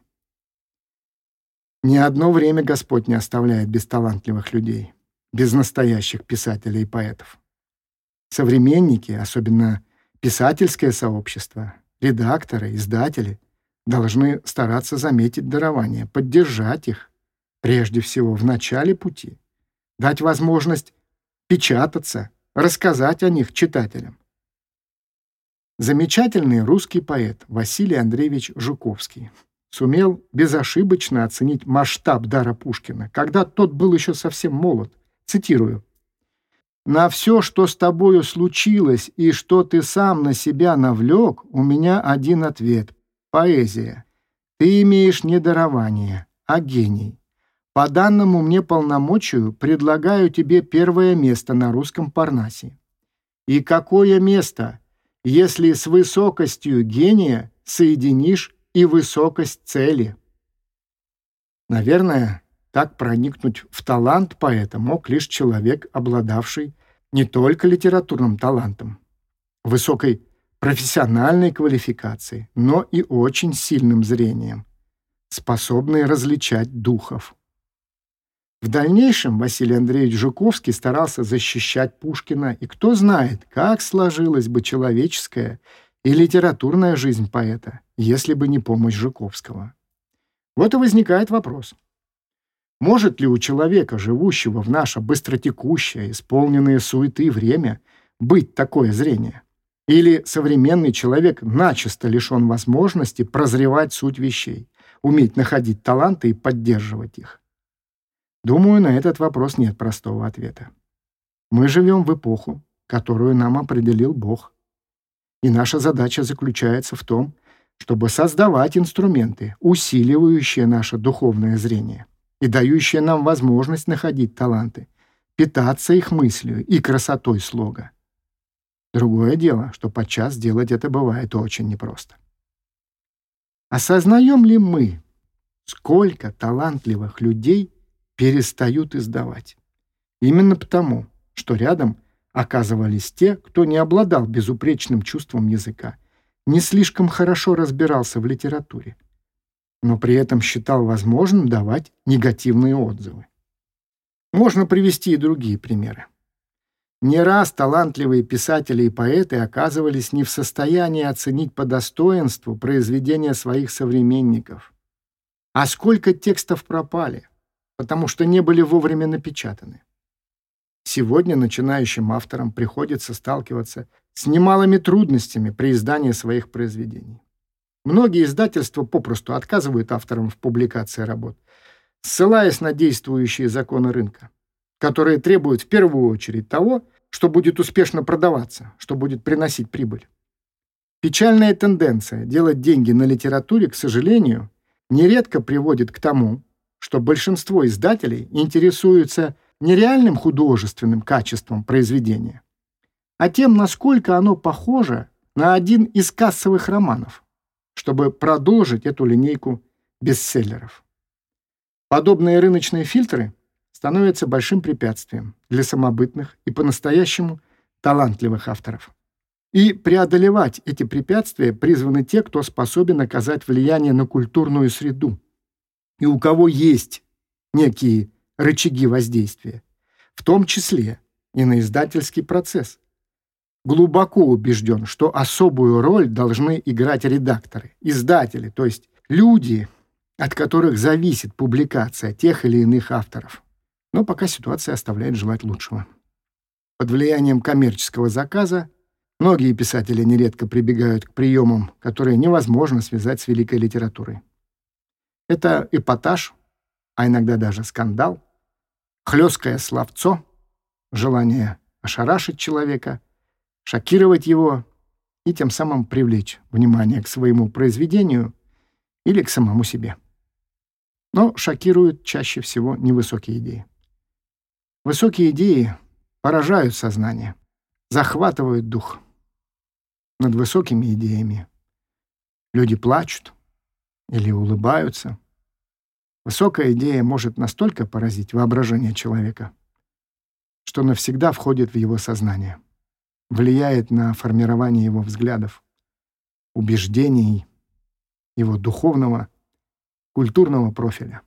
Ни одно время Господь не оставляет без талантливых людей, без настоящих писателей и поэтов. Современники, особенно писательское сообщество, редакторы, издатели, должны стараться заметить дарования, поддержать их, прежде всего, в начале пути, дать возможность печататься, рассказать о них читателям. Замечательный русский поэт Василий Андреевич Жуковский сумел безошибочно оценить масштаб дара Пушкина, когда тот был еще совсем молод. Цитирую: «На все, что с тобою случилось и что ты сам на себя навлек, у меня один ответ — поэзия. Ты имеешь не дарование, а гений. По данному мне полномочию предлагаю тебе первое место на русском Парнасе. И какое место, если с высокостью гения соединишь и высокость цели?» Наверное, так проникнуть в талант поэта мог лишь человек, обладавший не только литературным талантом, высокой профессиональной квалификацией, но и очень сильным зрением, способный различать духов. В дальнейшем Василий Андреевич Жуковский старался защищать Пушкина, и кто знает, как сложилась бы человеческая и литературная жизнь поэта, если бы не помощь Жуковского. Вот и возникает вопрос. Может ли у человека, живущего в наше быстротекущее, исполненное суеты время, быть такое зрение? Или современный человек начисто лишен возможности прозревать суть вещей, уметь находить таланты и поддерживать их? Думаю, на этот вопрос нет простого ответа. Мы живем в эпоху, которую нам определил Бог. И наша задача заключается в том, чтобы создавать инструменты, усиливающие наше духовное зрение и дающие нам возможность находить таланты, питаться их мыслью и красотой слога. Другое дело, что подчас сделать это бывает очень непросто. Осознаем ли мы, сколько талантливых людей перестают издавать? Именно потому, что рядом оказывались те, кто не обладал безупречным чувством языка, не слишком хорошо разбирался в литературе, но при этом считал возможным давать негативные отзывы. Можно привести и другие примеры. Не раз талантливые писатели и поэты оказывались не в состоянии оценить по достоинству произведения своих современников. А сколько текстов пропали, потому что не были вовремя напечатаны. Сегодня начинающим авторам приходится сталкиваться с немалыми трудностями при издании своих произведений. Многие издательства попросту отказывают авторам в публикации работ, ссылаясь на действующие законы рынка, которые требуют в первую очередь того, что будет успешно продаваться, что будет приносить прибыль. Печальная тенденция делать деньги на литературе, к сожалению, нередко приводит к тому, что большинство издателей интересуются не реальным художественным качеством произведения, а тем, насколько оно похоже на один из кассовых романов, чтобы продолжить эту линейку бестселлеров. Подобные рыночные фильтры становятся большим препятствием для самобытных и по-настоящему талантливых авторов. И преодолевать эти препятствия призваны те, кто способен оказать влияние на культурную среду, и у кого есть некие рычаги воздействия, в том числе и на издательский процесс. Глубоко убежден, что особую роль должны играть редакторы, издатели, то есть люди, от которых зависит публикация тех или иных авторов. Но пока ситуация оставляет желать лучшего. Под влиянием коммерческого заказа многие писатели нередко прибегают к приемам, которые невозможно связать с великой литературой. Это эпатаж, а иногда даже скандал, хлесткое словцо, желание ошарашить человека, шокировать его и тем самым привлечь внимание к своему произведению или к самому себе. Но шокируют чаще всего невысокие идеи. Высокие идеи поражают сознание, захватывают дух. Над высокими идеями люди плачут или улыбаются. Высокая идея может настолько поразить воображение человека, что навсегда входит в его сознание, влияет на формирование его взглядов, убеждений, его духовного, культурного профиля.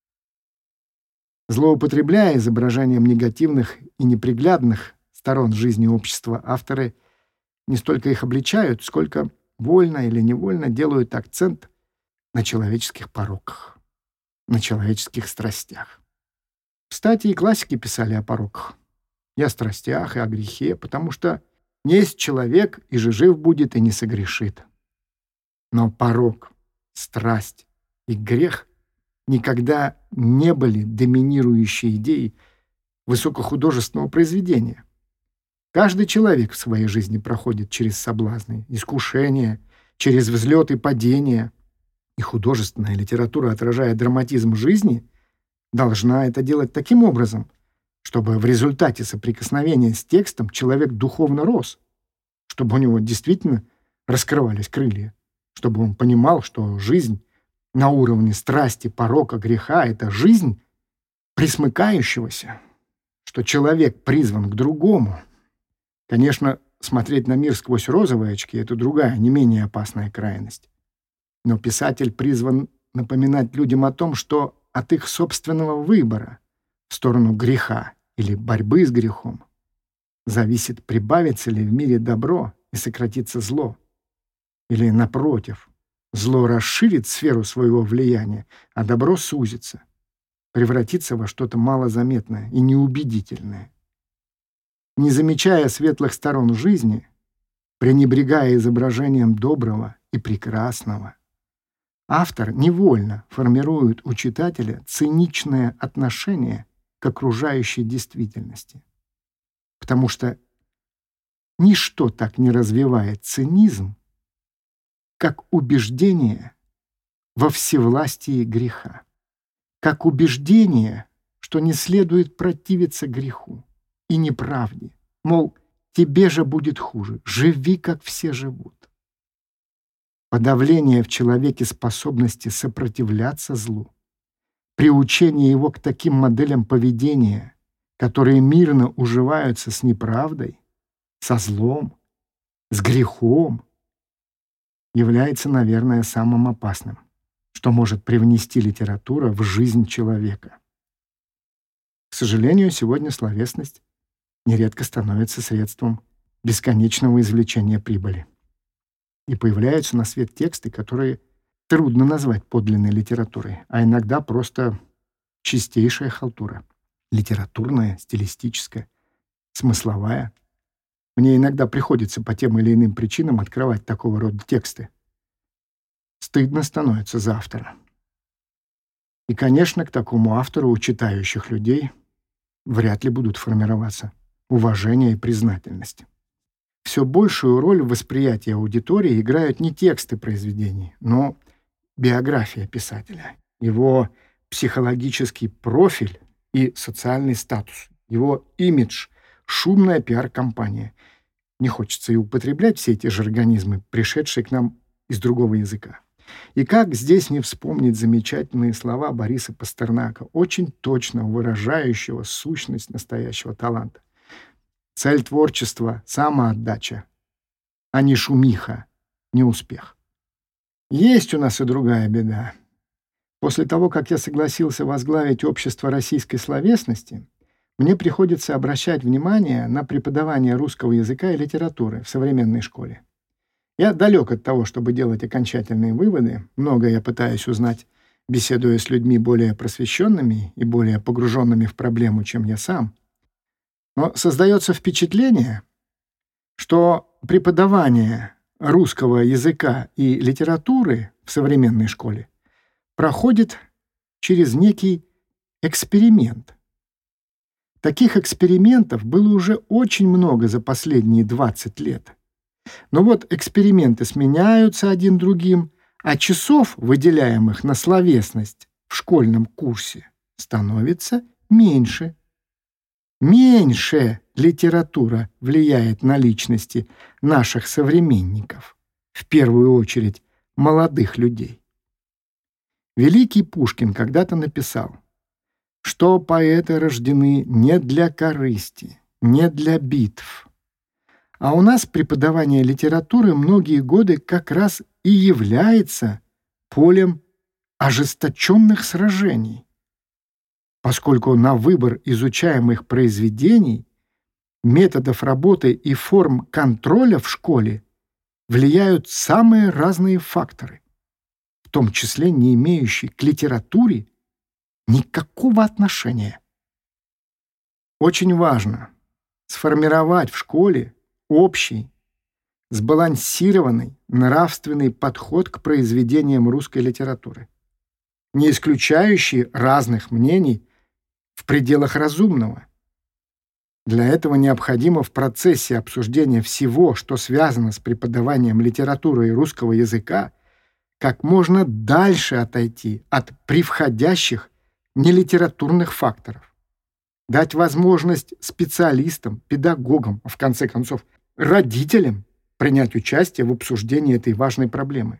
Злоупотребляя изображением негативных и неприглядных сторон жизни общества, авторы не столько их обличают, сколько вольно или невольно делают акцент на человеческих пороках, на человеческих страстях. Кстати, и классики писали о пороках, и о страстях, и о грехе, потому что несть человек, и же жив будет, и не согрешит. Но порок, страсть и грех никогда не были доминирующей идеей высокохудожественного произведения. Каждый человек в своей жизни проходит через соблазны, искушения, через взлеты и падения. И художественная литература, отражая драматизм жизни, должна это делать таким образом, чтобы в результате соприкосновения с текстом человек духовно рос, чтобы у него действительно раскрывались крылья, чтобы он понимал, что жизнь на уровне страсти, порока, греха — это жизнь пресмыкающегося, что человек призван к другому. Конечно, смотреть на мир сквозь розовые очки — это другая, не менее опасная крайность. Но писатель призван напоминать людям о том, что от их собственного выбора в сторону греха или борьбы с грехом зависит, прибавится ли в мире добро и сократится зло, или, напротив, зло расширит сферу своего влияния, а добро сузится, превратится во что-то малозаметное и неубедительное. Не замечая светлых сторон жизни, пренебрегая изображением доброго и прекрасного, автор невольно формирует у читателя циничное отношение к окружающей действительности, потому что ничто так не развивает цинизм, как убеждение во всевластии греха, как убеждение, что не следует противиться греху и неправде, мол, тебе же будет хуже, живи, как все живут. Подавление в человеке способности сопротивляться злу, приучение его к таким моделям поведения, которые мирно уживаются с неправдой, со злом, с грехом, является, наверное, самым опасным, что может привнести литература в жизнь человека. К сожалению, сегодня словесность нередко становится средством бесконечного извлечения прибыли. И появляются на свет тексты, которые трудно назвать подлинной литературой, а иногда просто чистейшая халтура. Литературная, стилистическая, смысловая. Мне иногда приходится по тем или иным причинам открывать такого рода тексты. Стыдно становится за автора. И, конечно, к такому автору у читающих людей вряд ли будут формироваться уважение и признательность. Все большую роль в восприятии аудитории играют не тексты произведений, но биография писателя, его психологический профиль и социальный статус, его имидж, шумная пиар-компания. Не хочется и употреблять все эти жаргонизмы, пришедшие к нам из другого языка. И как здесь не вспомнить замечательные слова Бориса Пастернака, очень точно выражающего сущность настоящего таланта. Цель творчества — самоотдача, а не шумиха, не успех. Есть у нас и другая беда. После того, как я согласился возглавить общество российской словесности, мне приходится обращать внимание на преподавание русского языка и литературы в современной школе. Я далек от того, чтобы делать окончательные выводы. Многое я пытаюсь узнать, беседуя с людьми более просвещенными и более погруженными в проблему, чем я сам. Но создается впечатление, что преподавание русского языка и литературы в современной школе проходит через некий эксперимент. Таких экспериментов было уже очень много за последние двадцать лет. Но вот эксперименты сменяются один другим, а часов, выделяемых на словесность в школьном курсе, становится меньше. Меньше литература влияет на личности наших современников, в первую очередь молодых людей. Великий Пушкин когда-то написал, что поэты рождены не для корысти, не для битв. А у нас преподавание литературы многие годы как раз и является полем ожесточенных сражений, поскольку на выбор изучаемых произведений, методов работы и форм контроля в школе влияют самые разные факторы, в том числе не имеющие к литературе никакого отношения. Очень важно сформировать в школе общий, сбалансированный нравственный подход к произведениям русской литературы, не исключающий разных мнений в пределах разумного. Для этого необходимо в процессе обсуждения всего, что связано с преподаванием литературы и русского языка, как можно дальше отойти от превходящих нелитературных факторов, дать возможность специалистам, педагогам, а в конце концов родителям принять участие в обсуждении этой важной проблемы.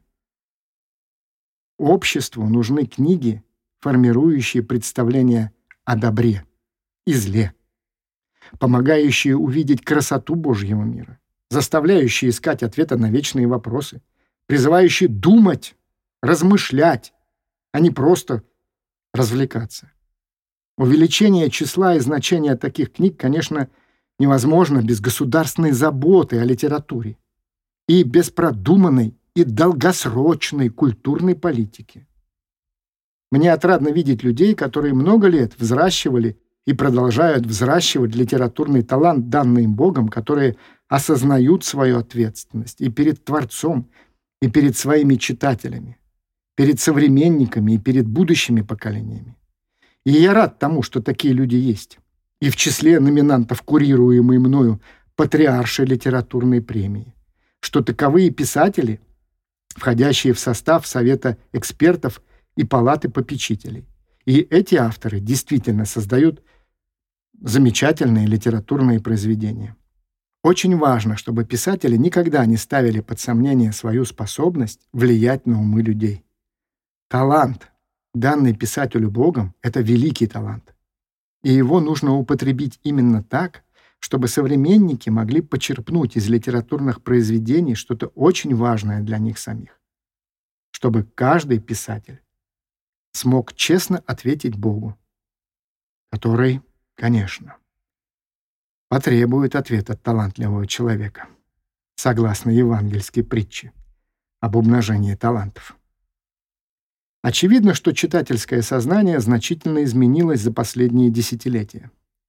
Обществу нужны книги, формирующие представления о добре и зле, помогающие увидеть красоту Божьего мира, заставляющие искать ответы на вечные вопросы, призывающие думать, размышлять, а не просто развлекаться. Увеличение числа и значения таких книг, конечно, невозможно без государственной заботы о литературе и без продуманной и долгосрочной культурной политики. Мне отрадно видеть людей, которые много лет взращивали и продолжают взращивать литературный талант, данный им Богом, которые осознают свою ответственность и перед Творцом, и перед своими читателями, перед современниками и перед будущими поколениями. И я рад тому, что такие люди есть. И в числе номинантов курируемой мною Патриаршей литературной премии, что таковые писатели, входящие в состав Совета экспертов и Палаты попечителей. И эти авторы действительно создают замечательные литературные произведения. Очень важно, чтобы писатели никогда не ставили под сомнение свою способность влиять на умы людей. Талант, данный писателю Богом, — это великий талант. И его нужно употребить именно так, чтобы современники могли почерпнуть из литературных произведений что-то очень важное для них самих. Чтобы каждый писатель смог честно ответить Богу, который, конечно, потребует ответ от талантливого человека, согласно евангельской притче об умножении талантов. Очевидно, что читательское сознание значительно изменилось за последние десятилетия.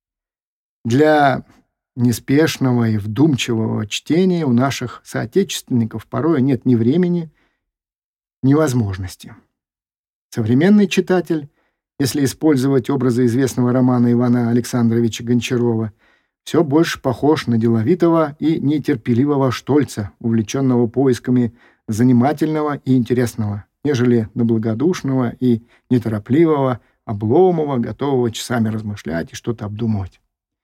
Для неспешного и вдумчивого чтения у наших соотечественников порой нет ни времени, ни возможности. Современный читатель, если использовать образы известного романа Ивана Александровича Гончарова, все больше похож на деловитого и нетерпеливого Штольца, увлеченного поисками занимательного и интересного, нежели на благодушного и неторопливого Обломова, готового часами размышлять и что-то обдумывать.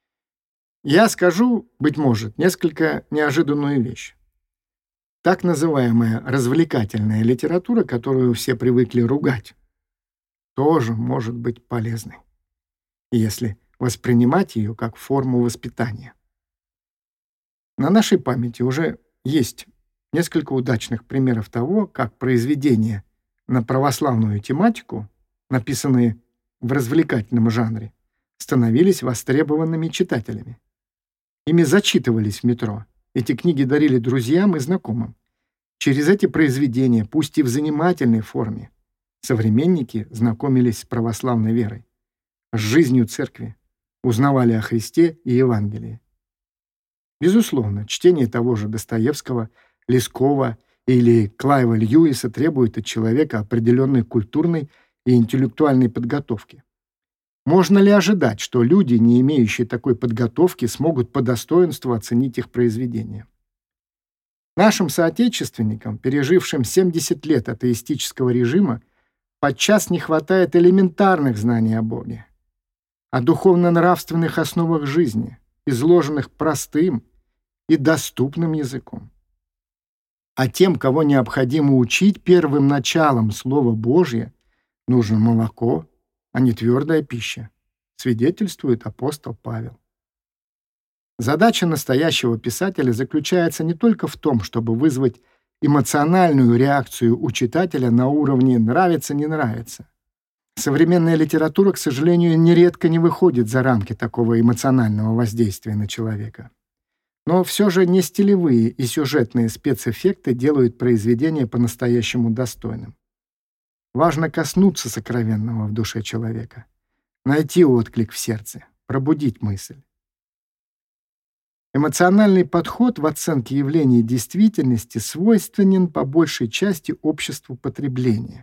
Я скажу, быть может, несколько неожиданную вещь. Так называемая развлекательная литература, которую все привыкли ругать, тоже может быть полезной, если воспринимать ее как форму воспитания. На нашей памяти уже есть несколько удачных примеров того, как произведения на православную тематику, написанные в развлекательном жанре, становились востребованными читателями. Ими зачитывались в метро. Эти книги дарили друзьям и знакомым. Через эти произведения, пусть и в занимательной форме, современники знакомились с православной верой, с жизнью церкви, узнавали о Христе и Евангелии. Безусловно, чтение того же Достоевского, Лескова или Клайва Льюиса требует от человека определенной культурной и интеллектуальной подготовки. Можно ли ожидать, что люди, не имеющие такой подготовки, смогут по достоинству оценить их произведения? Нашим соотечественникам, пережившим семьдесят лет атеистического режима, подчас не хватает элементарных знаний о Боге, о духовно-нравственных основах жизни, изложенных простым и доступным языком. А тем, кого необходимо учить первым началом Слова Божье, нужно молоко, а не твердая пища, свидетельствует апостол Павел. Задача настоящего писателя заключается не только в том, чтобы вызвать эмоциональную реакцию у читателя на уровне «нравится-не нравится». Современная литература, к сожалению, нередко не выходит за рамки такого эмоционального воздействия на человека. Но все же не стилевые и сюжетные спецэффекты делают произведение по-настоящему достойным. Важно коснуться сокровенного в душе человека, найти отклик в сердце, пробудить мысль. Эмоциональный подход в оценке явлений действительности свойственен по большей части обществу потребления.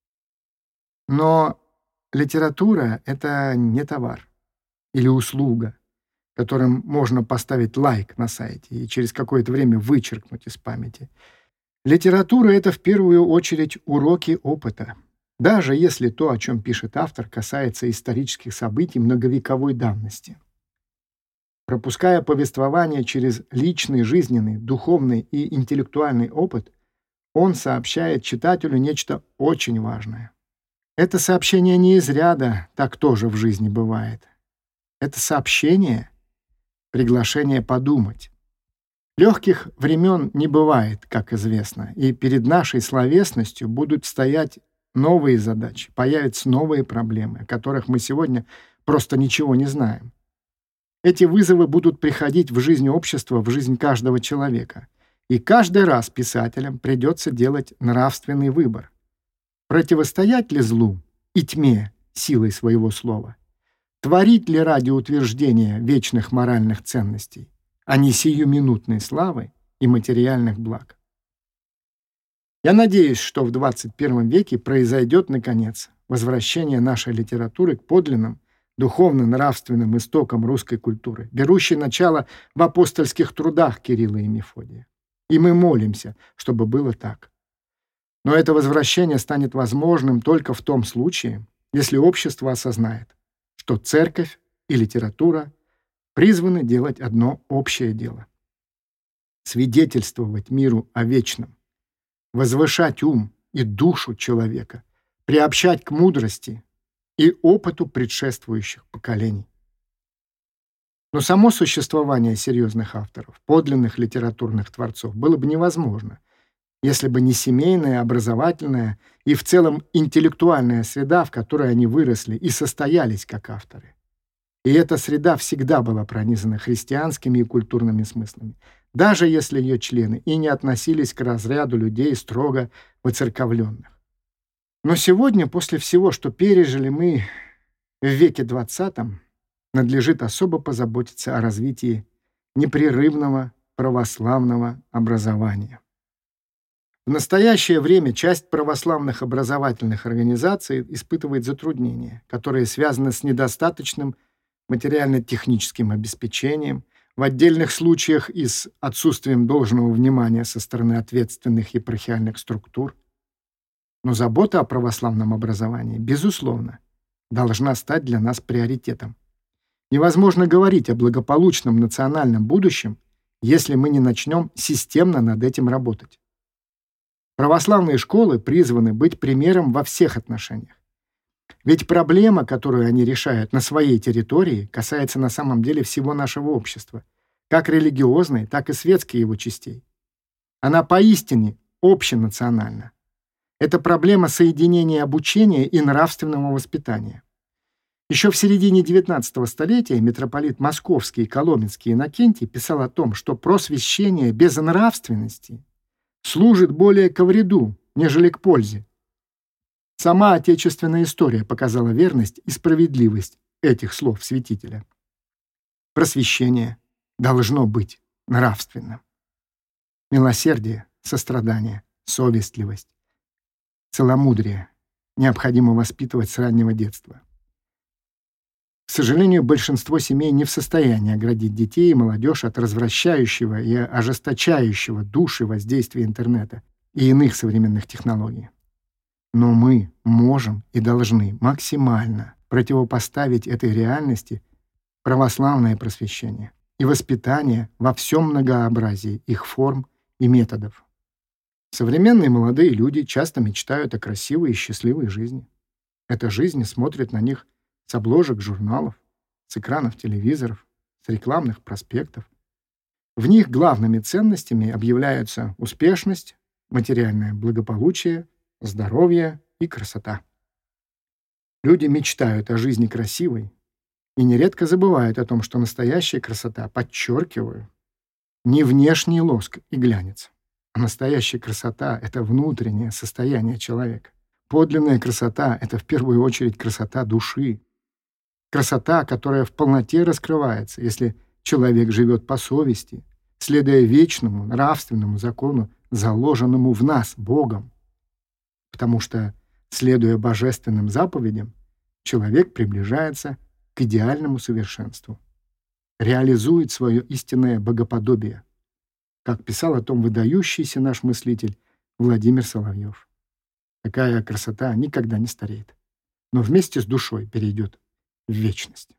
Но литература — это не товар или услуга, которым можно поставить лайк на сайте и через какое-то время вычеркнуть из памяти. Литература — это в первую очередь уроки опыта, даже если то, о чем пишет автор, касается исторических событий многовековой давности. Пропуская повествование через личный, жизненный, духовный и интеллектуальный опыт, он сообщает читателю нечто очень важное. Это сообщение не из ряда «так тоже в жизни бывает». Это сообщение — приглашение подумать. Легких времен не бывает, как известно, и перед нашей словесностью будут стоять новые задачи, появятся новые проблемы, о которых мы сегодня просто ничего не знаем. Эти вызовы будут приходить в жизнь общества, в жизнь каждого человека. И каждый раз писателям придется делать нравственный выбор. Противостоять ли злу и тьме силой своего слова? Творить ли ради утверждения вечных моральных ценностей? а не сиюминутной славы и материальных благ. Я надеюсь, что в двадцать первом веке произойдет, наконец, возвращение нашей литературы к подлинным, духовно-нравственным истокам русской культуры, берущей начало в апостольских трудах Кирилла и Мефодия. И мы молимся, чтобы было так. Но это возвращение станет возможным только в том случае, если общество осознает, что церковь и литература призваны делать одно общее дело — свидетельствовать миру о вечном, возвышать ум и душу человека, приобщать к мудрости и опыту предшествующих поколений. Но само существование серьезных авторов, подлинных литературных творцов, было бы невозможно, если бы не семейная, образовательная и в целом интеллектуальная среда, в которой они выросли и состоялись как авторы. И эта среда всегда была пронизана христианскими и культурными смыслами, даже если ее члены и не относились к разряду людей строго воцерковленных. Но сегодня, после всего, что пережили мы в веке двадцатом, надлежит особо позаботиться о развитии непрерывного православного образования. В настоящее время часть православных образовательных организаций испытывает затруднения, которые связаны с недостаточным материально-техническим обеспечением, в отдельных случаях и с отсутствием должного внимания со стороны ответственных епархиальных структур. Но забота о православном образовании, безусловно, должна стать для нас приоритетом. Невозможно говорить о благополучном национальном будущем, если мы не начнем системно над этим работать. Православные школы призваны быть примером во всех отношениях. Ведь проблема, которую они решают на своей территории, касается на самом деле всего нашего общества, как религиозной, так и светской его частей. Она поистине общенациональна. Это проблема соединения обучения и нравственного воспитания. Еще в середине девятнадцатого столетия митрополит Московский и Коломенский Иннокентий писал о том, что просвещение без нравственности служит более ко вреду, нежели к пользе. Сама отечественная история показала верность и справедливость этих слов святителя. Просвещение должно быть нравственным. Милосердие, сострадание, совестливость, целомудрие необходимо воспитывать с раннего детства. К сожалению, большинство семей не в состоянии оградить детей и молодежь от развращающего и ожесточающего души воздействия интернета и иных современных технологий. Но мы можем и должны максимально противопоставить этой реальности православное просвещение и воспитание во всем многообразии их форм и методов. Современные молодые люди часто мечтают о красивой и счастливой жизни. Эта жизнь смотрит на них с обложек журналов, с экранов телевизоров, с рекламных проспектов. В них главными ценностями объявляются успешность, материальное благополучие, здоровье и красота. Люди мечтают о жизни красивой и нередко забывают о том, что настоящая красота, подчеркиваю, не внешний лоск и глянец, а настоящая красота — это внутреннее состояние человека. Подлинная красота — это в первую очередь красота души. Красота, которая в полноте раскрывается, если человек живет по совести, следуя вечному нравственному закону, заложенному в нас Богом. Потому что, следуя божественным заповедям, человек приближается к идеальному совершенству, реализует свое истинное богоподобие, как писал о том выдающийся наш мыслитель Владимир Соловьев. Такая красота никогда не стареет, но вместе с душой перейдет в вечность.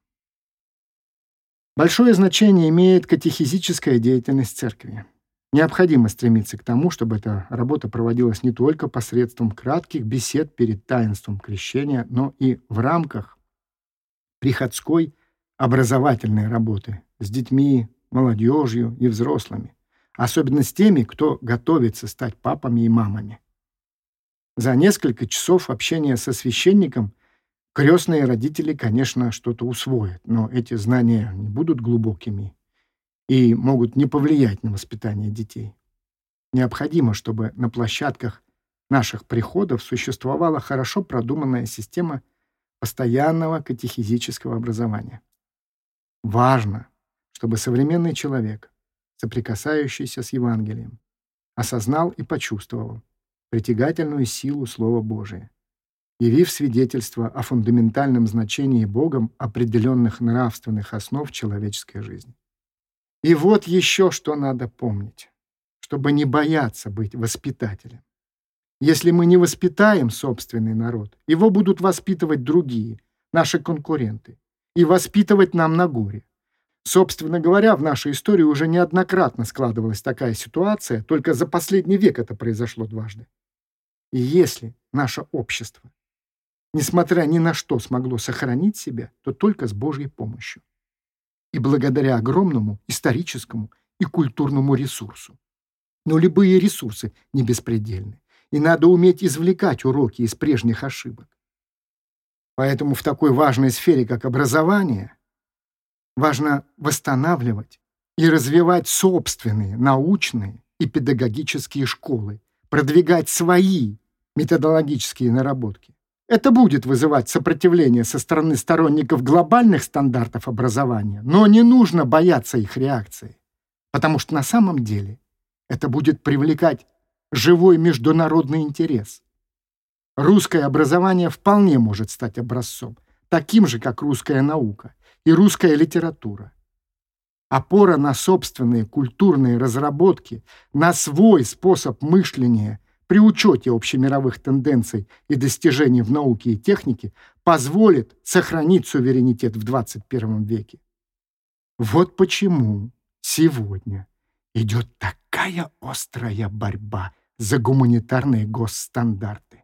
Большое значение имеет катехизическая деятельность церкви. Необходимо стремиться к тому, чтобы эта работа проводилась не только посредством кратких бесед перед таинством крещения, но и в рамках приходской образовательной работы с детьми, молодежью и взрослыми, особенно с теми, кто готовится стать папами и мамами. За несколько часов общения со священником крестные родители, конечно, что-то усвоят, но эти знания не будут глубокими и могут не повлиять на воспитание детей. Необходимо, чтобы на площадках наших приходов существовала хорошо продуманная система постоянного катехизического образования. Важно, чтобы современный человек соприкасающийся с Евангелием, осознал и почувствовал притягательную силу Слова Божия, явив свидетельство о фундаментальном значении Богом определенных нравственных основ человеческой жизни. И вот еще что надо помнить, чтобы не бояться быть воспитателем. Если мы не воспитаем собственный народ, его будут воспитывать другие, наши конкуренты, и воспитывать нам на горе. Собственно говоря, в нашей истории уже неоднократно складывалась такая ситуация, только за последний век это произошло дважды. И если наше общество, несмотря ни на что, смогло сохранить себя, то только с Божьей помощью. И благодаря огромному историческому и культурному ресурсу. Но любые ресурсы не беспредельны, и надо уметь извлекать уроки из прежних ошибок. Поэтому в такой важной сфере, как образование, важно восстанавливать и развивать собственные научные и педагогические школы, продвигать свои методологические наработки. Это будет вызывать сопротивление со стороны сторонников глобальных стандартов образования, но не нужно бояться их реакции, потому что на самом деле это будет привлекать живой международный интерес. Русское образование вполне может стать образцом, таким же, как русская наука и русская литература. Опора на собственные культурные разработки, на свой способ мышления при учете общемировых тенденций и достижений в науке и технике позволит сохранить суверенитет в двадцать первом веке. Вот почему сегодня идет такая острая борьба за гуманитарные госстандарты.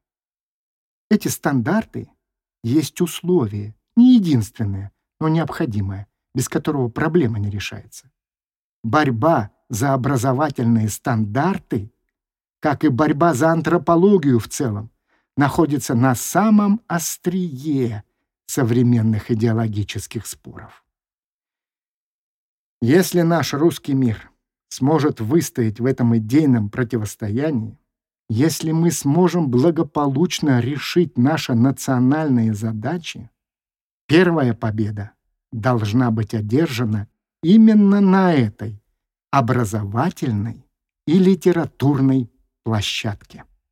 Эти стандарты есть условие, не единственное, но необходимое, без которого проблема не решается. Борьба за образовательные стандарты, как и борьба за антропологию в целом, находится на самом острие современных идеологических споров. Если наш русский мир сможет выстоять в этом идейном противостоянии, если мы сможем благополучно решить наши национальные задачи, первая победа должна быть одержана именно на этой образовательной и литературной площадке.